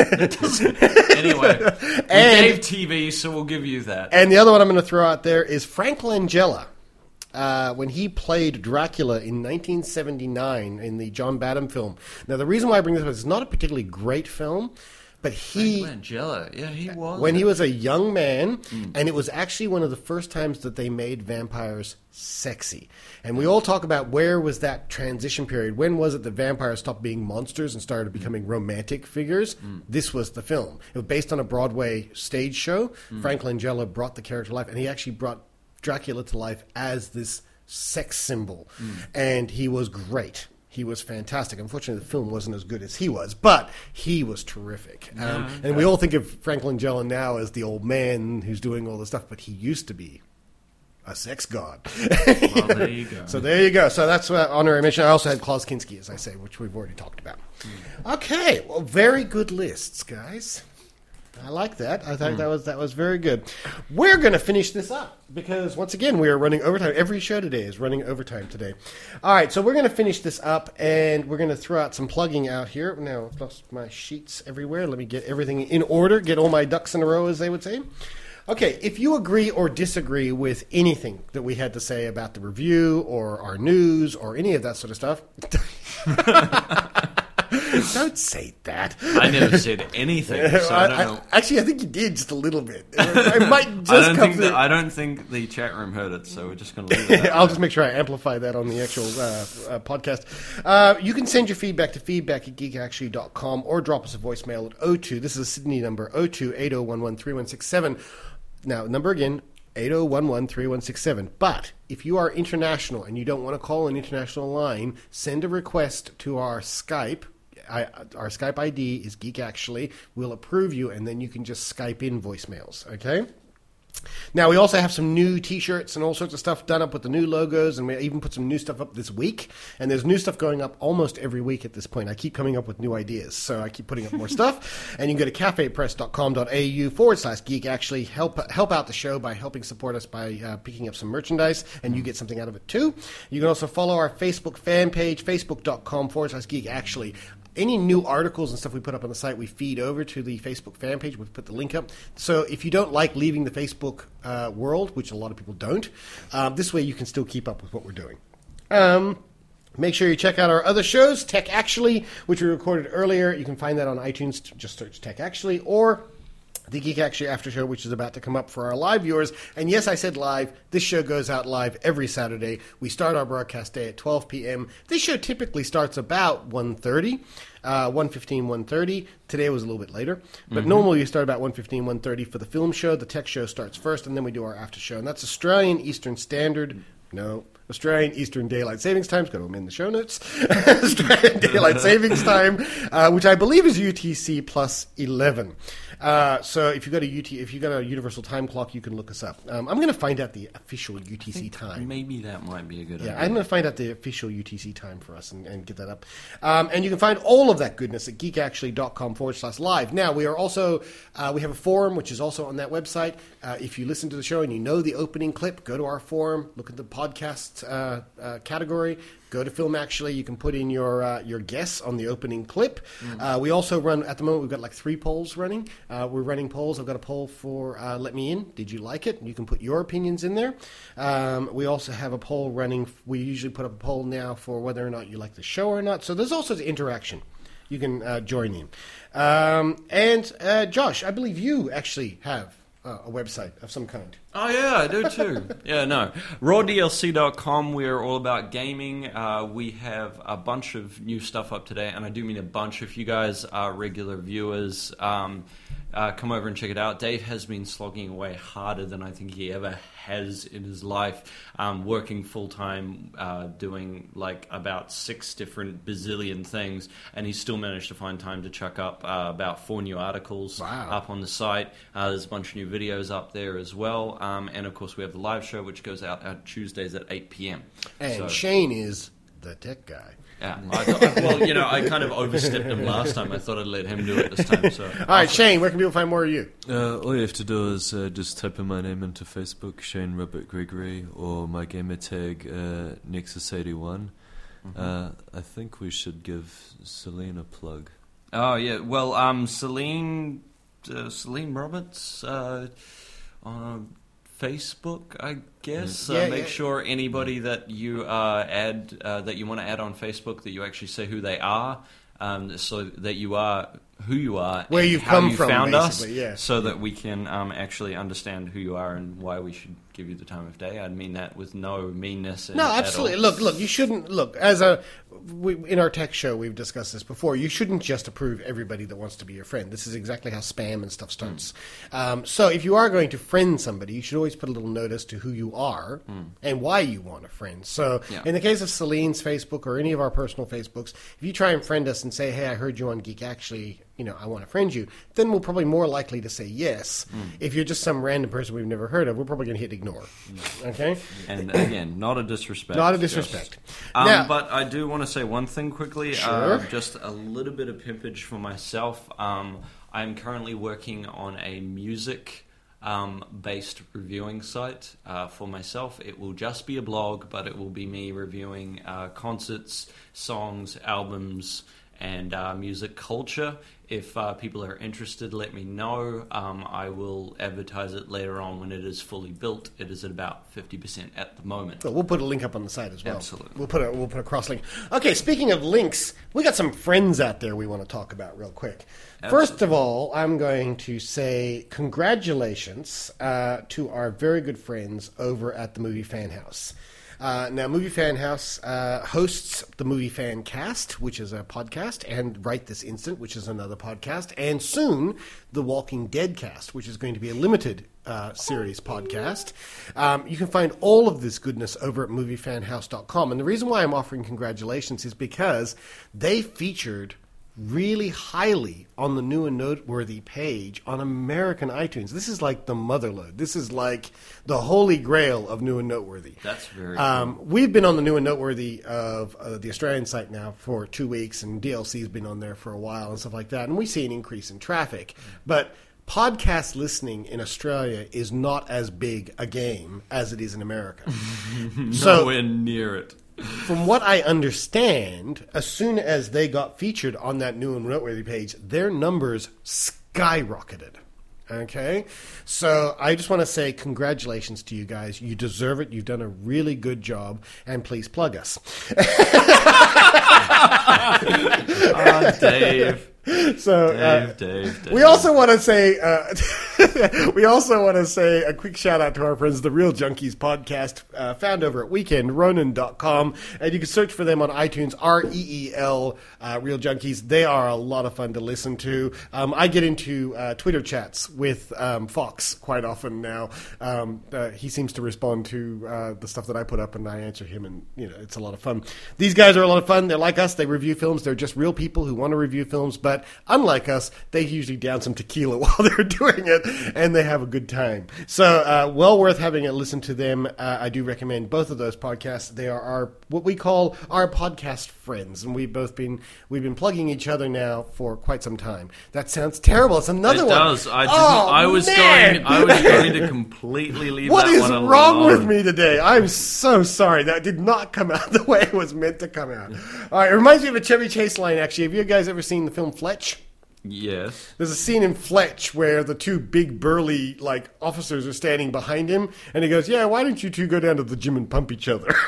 S6: Anyway, we
S1: And-
S6: gave T V, so we'll give you that.
S1: And the other one I'm going to throw out there is Frank Langella uh, when he played Dracula in nineteen seventy-nine in the John Badham film. Now, the reason why I bring this up is it's not a particularly great film, but he...
S6: Frank Langella, yeah, he was.
S1: When he was a young man, mm. and it was actually one of the first times that they made vampires sexy. And we all talk about where was that transition period? When was it that vampires stopped being monsters and started becoming romantic figures? Mm. This was the film. It was based on a Broadway stage show. Mm. Frank Langella brought the character to life, and he actually brought Dracula to life as this sex symbol. Mm. And he was great. He was fantastic. Unfortunately, the film wasn't as good as he was, but he was terrific. Um, yeah, okay. And we all think of Frank Langella now as the old man who's doing all this stuff, but he used to be a sex god.
S6: Well, there you go.
S1: So there you go. So that's uh, honorary mention. I also had Klaus Kinski, as I say, which we've already talked about. Mm. Okay, well, very good lists, guys. I like that. I thought mm. that was that was very good. We're going to finish this up because, once again, we are running overtime. Every show today is running overtime today. All right, so we're going to finish this up, and we're going to throw out some plugging out here. Now, I've lost my sheets everywhere. Let me get everything in order, get all my ducks in a row, as they would say. Okay, if you agree or disagree with anything that we had to say about the review or our news or any of that sort of stuff... Don't say that.
S6: I never said anything. So I, I don't know.
S1: I, actually, I think you did just a little bit. I might just
S6: I don't
S1: come
S6: think that, I don't think the chat room heard it, so we're just going to leave it.
S1: I'll just make sure I amplify that on the actual uh, uh, podcast. Uh, you can send your feedback to feedback at geek actually dot com or drop us a voicemail at oh two. This is a Sydney number, oh two eight oh one one three one six seven. Now, number again, eight oh one one three one six seven. But if you are international and you don't want to call an international line, send a request to our Skype. I, our Skype I D is Geek Actually. We'll approve you, and then you can just Skype in voicemails, okay? Now, we also have some new T-shirts and all sorts of stuff done up with the new logos, and we even put some new stuff up this week. And there's new stuff going up almost every week at this point. I keep coming up with new ideas, so I keep putting up more stuff. And you can go to cafepress.com.au forward slash geek actually. Help help out the show by helping support us by uh, picking up some merchandise, and you get something out of it too. You can also follow our Facebook fan page, facebook.com forward slash geek actually. Any new articles and stuff we put up on the site, we feed over to the Facebook fan page. We've put the link up. So if you don't like leaving the Facebook uh, world, which a lot of people don't, um, this way you can still keep up with what we're doing. Um, make sure you check out our other shows, Tech Actually, which we recorded earlier. You can find that on iTunes. Just search Tech Actually, or the Geek Actually After Show, which is about to come up for our live viewers. And yes, I said live. This show goes out live every Saturday. We start our broadcast day at twelve p.m. This show typically starts about one thirty, uh, one fifteen, one thirty. Today was a little bit later. But mm-hmm. normally we start about one fifteen, one thirty for the film show. The tech show starts first, and then we do our after show. And that's Australian Eastern Standard. No. Australian Eastern Daylight Savings Time. It's got them in the show notes. Australian Daylight Savings Time, uh, which I believe is U T C plus eleven. Uh, so if you've got a U T, if you've got a universal time clock, you can look us up. Um, I'm going to find out the official U T C time.
S6: Maybe that might be a good
S1: yeah,
S6: idea.
S1: I'm going to find out the official U T C time for us and, and get that up. Um, and you can find all of that goodness at geekactually.com forward slash live. Now, we are also, uh, we have a forum, which is also on that website. Uh, if you listen to the show and you know the opening clip, go to our forum, look at the podcast uh, uh, category, go to Film Actually. You can put in your uh, your guess on the opening clip. Mm-hmm. Uh, we also run, at the moment, we've got like three polls running. Uh, we're running polls. I've got a poll for uh, Let Me In. Did you like it? You can put your opinions in there. Um, we also have a poll running. We usually put up a poll now for whether or not you like the show or not. So there's also the interaction. You can uh, join in. Um, and uh, Josh, I believe you actually have Uh, a website of some kind.
S6: Oh, yeah, I do too. yeah, no. raw D L C dot com, we're all about gaming. Uh, we have a bunch of new stuff up today, and I do mean a bunch. If you guys are regular viewers, um, uh, come over and check it out. Dave has been slogging away harder than I think he ever has in his life, um, working full-time, uh, doing like about six different bazillion things, and he's still managed to find time to chuck up uh, about four new articles
S1: wow.
S6: up on the site. Uh, there's a bunch of new videos up there as well, um, and of course we have the live show, which goes out on Tuesdays at eight p.m.
S1: And
S6: so,
S1: Shane is the tech guy.
S6: Yeah, I thought, well, you know, I kind of overstepped him last time. I thought I'd let him do it this time. So,
S1: all right, Shane, where can people find more of you?
S7: Uh, all you have to do is uh, just type in my name into Facebook, Shane Robert Gregory, or my gamer tag, uh, Nexus eighty-one. Mm-hmm. Uh, I think we should give Celine a plug.
S6: Oh yeah, well, um, Celine, uh, Celine Roberts uh, on Facebook, I guess.
S1: Yeah,
S6: uh, make
S1: yeah.
S6: sure anybody that you uh, add uh, that you want to add on Facebook, that you actually say who they are, um, so that you are who you are,
S1: Where
S6: and
S1: you've
S6: how
S1: come
S6: you
S1: from,
S6: found us,
S1: basically, yeah.
S6: so that we can um, actually understand who you are and why we should give you the time of day. I mean that with no meanness.
S1: No, absolutely.
S6: At all.
S1: Look, look. You shouldn't look as a. We, in our tech show, we've discussed this before. You shouldn't just approve everybody that wants to be your friend. This is exactly how spam and stuff starts. Mm. Um, so, if you are going to friend somebody, you should always put a little notice to who you are mm. and why you want a friend. So, yeah. in the case of Celine's Facebook or any of our personal Facebooks, if you try and friend us and say, "Hey, I heard you on Geek Actually," you know, I want to friend you, then we're probably more likely to say yes. Mm. If you're just some random person we've never heard of, we're probably going to hit ignore. Mm. Okay?
S6: And again, not a disrespect.
S1: Not a disrespect.
S6: Just, um,
S1: now,
S6: but I do want to say one thing quickly.
S1: Sure.
S6: Uh, just a little bit of pimpage for myself. Um, I'm currently working on a music um, based reviewing site uh, for myself. It will just be a blog, but it will be me reviewing uh, concerts, songs, albums, and uh, music culture. If uh, people are interested, let me know. Um, I will advertise it later on when it is fully built. It is at about fifty percent at the moment.
S1: Well, we'll put a link up on the site as well.
S6: Absolutely.
S1: We'll put a, we'll put a cross link. Okay, speaking of links, we got some friends out there we want to talk about real quick. Absolutely. First of all, I'm going to say congratulations uh, to our very good friends over at the Movie Fan House. Uh, now, Movie Fan House uh, hosts the Movie Fan Cast, which is a podcast, and Right This Instant, which is another podcast, and soon the Walking Dead Cast, which is going to be a limited uh, series podcast. Um, you can find all of this goodness over at movie fan house dot com. And the reason why I'm offering congratulations is because they featured really highly on the new and noteworthy page on American iTunes. This is like the motherlode. This is like the holy grail of new and noteworthy.
S6: That's very
S1: um,
S6: cool.
S1: We've been on the new and noteworthy of uh, the Australian site now for two weeks, and D L C's been on there for a while and stuff like that, and we see an increase in traffic. But podcast listening in Australia is not as big a game as it is in America. So,
S6: nowhere near it.
S1: From what I understand, as soon as they got featured on that new and noteworthy page, their numbers skyrocketed. Okay? So I just want to say congratulations to you guys. You deserve it. You've done a really good job. And please plug us.
S6: Ah, Dave.
S1: So
S6: Dave,
S1: uh,
S6: Dave, Dave.
S1: we also want to say uh, we also want to say a quick shout out to our friends, the Real Junkies podcast, uh, found over at weekend ronin dot com, and you can search for them on iTunes. R E E L uh, Real Junkies. They are a lot of fun to listen to. Um, I get into uh, Twitter chats with um, Fox quite often now. Um, uh, he seems to respond to uh, the stuff that I put up, and I answer him, and you know it's a lot of fun. These guys are a lot of fun. They're like us. They review films. They're just real people who want to review films, but unlike us, they usually down some tequila while they're doing it, and they have a good time. So, uh, well worth having a listen to them. Uh, I do recommend both of those podcasts. They are our what we call our podcast friends, and we've both been we've been plugging each other now for quite some time. That sounds terrible. It's another
S6: it
S1: one.
S6: It does. I didn't.
S1: Oh,
S6: I was
S1: man.
S6: going. I was going to completely leave
S1: What
S6: that
S1: is
S6: one alone.
S1: wrong with me today? I'm so sorry. That did not come out the way it was meant to come out. All right, it reminds me of a Chevy Chase line, actually. Have you guys ever seen the film Fletch?
S6: Yes.
S1: There's a scene in Fletch where the two big burly like officers are standing behind him, and he goes, "Yeah, why don't you two go down to the gym and pump each other?"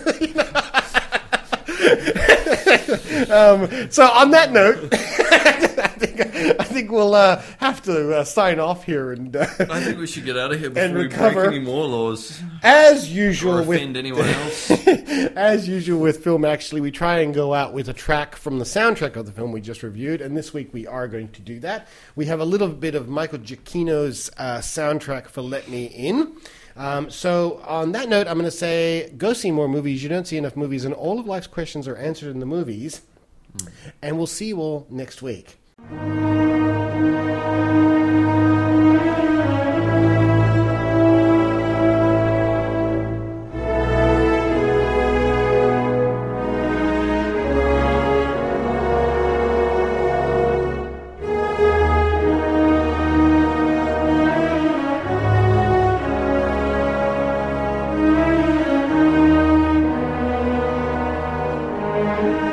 S1: um, so on that note, I think I think we'll uh, have to uh, sign off here, and uh,
S6: I think we should get out of here before
S1: and
S6: we
S1: recover.
S6: break any more laws.
S1: As usual,
S6: or offend
S1: with
S6: anyone else.
S1: As usual with Film Actually, we try and go out with a track from the soundtrack of the film we just reviewed, and this week we are going to do that. We have a little bit of Michael Giacchino's uh, soundtrack for Let Me In. Um, so on that note, I'm going to say go see more movies. You don't see enough movies, and all of life's questions are answered in the movies. Mm. And we'll see you all next week. Thank you.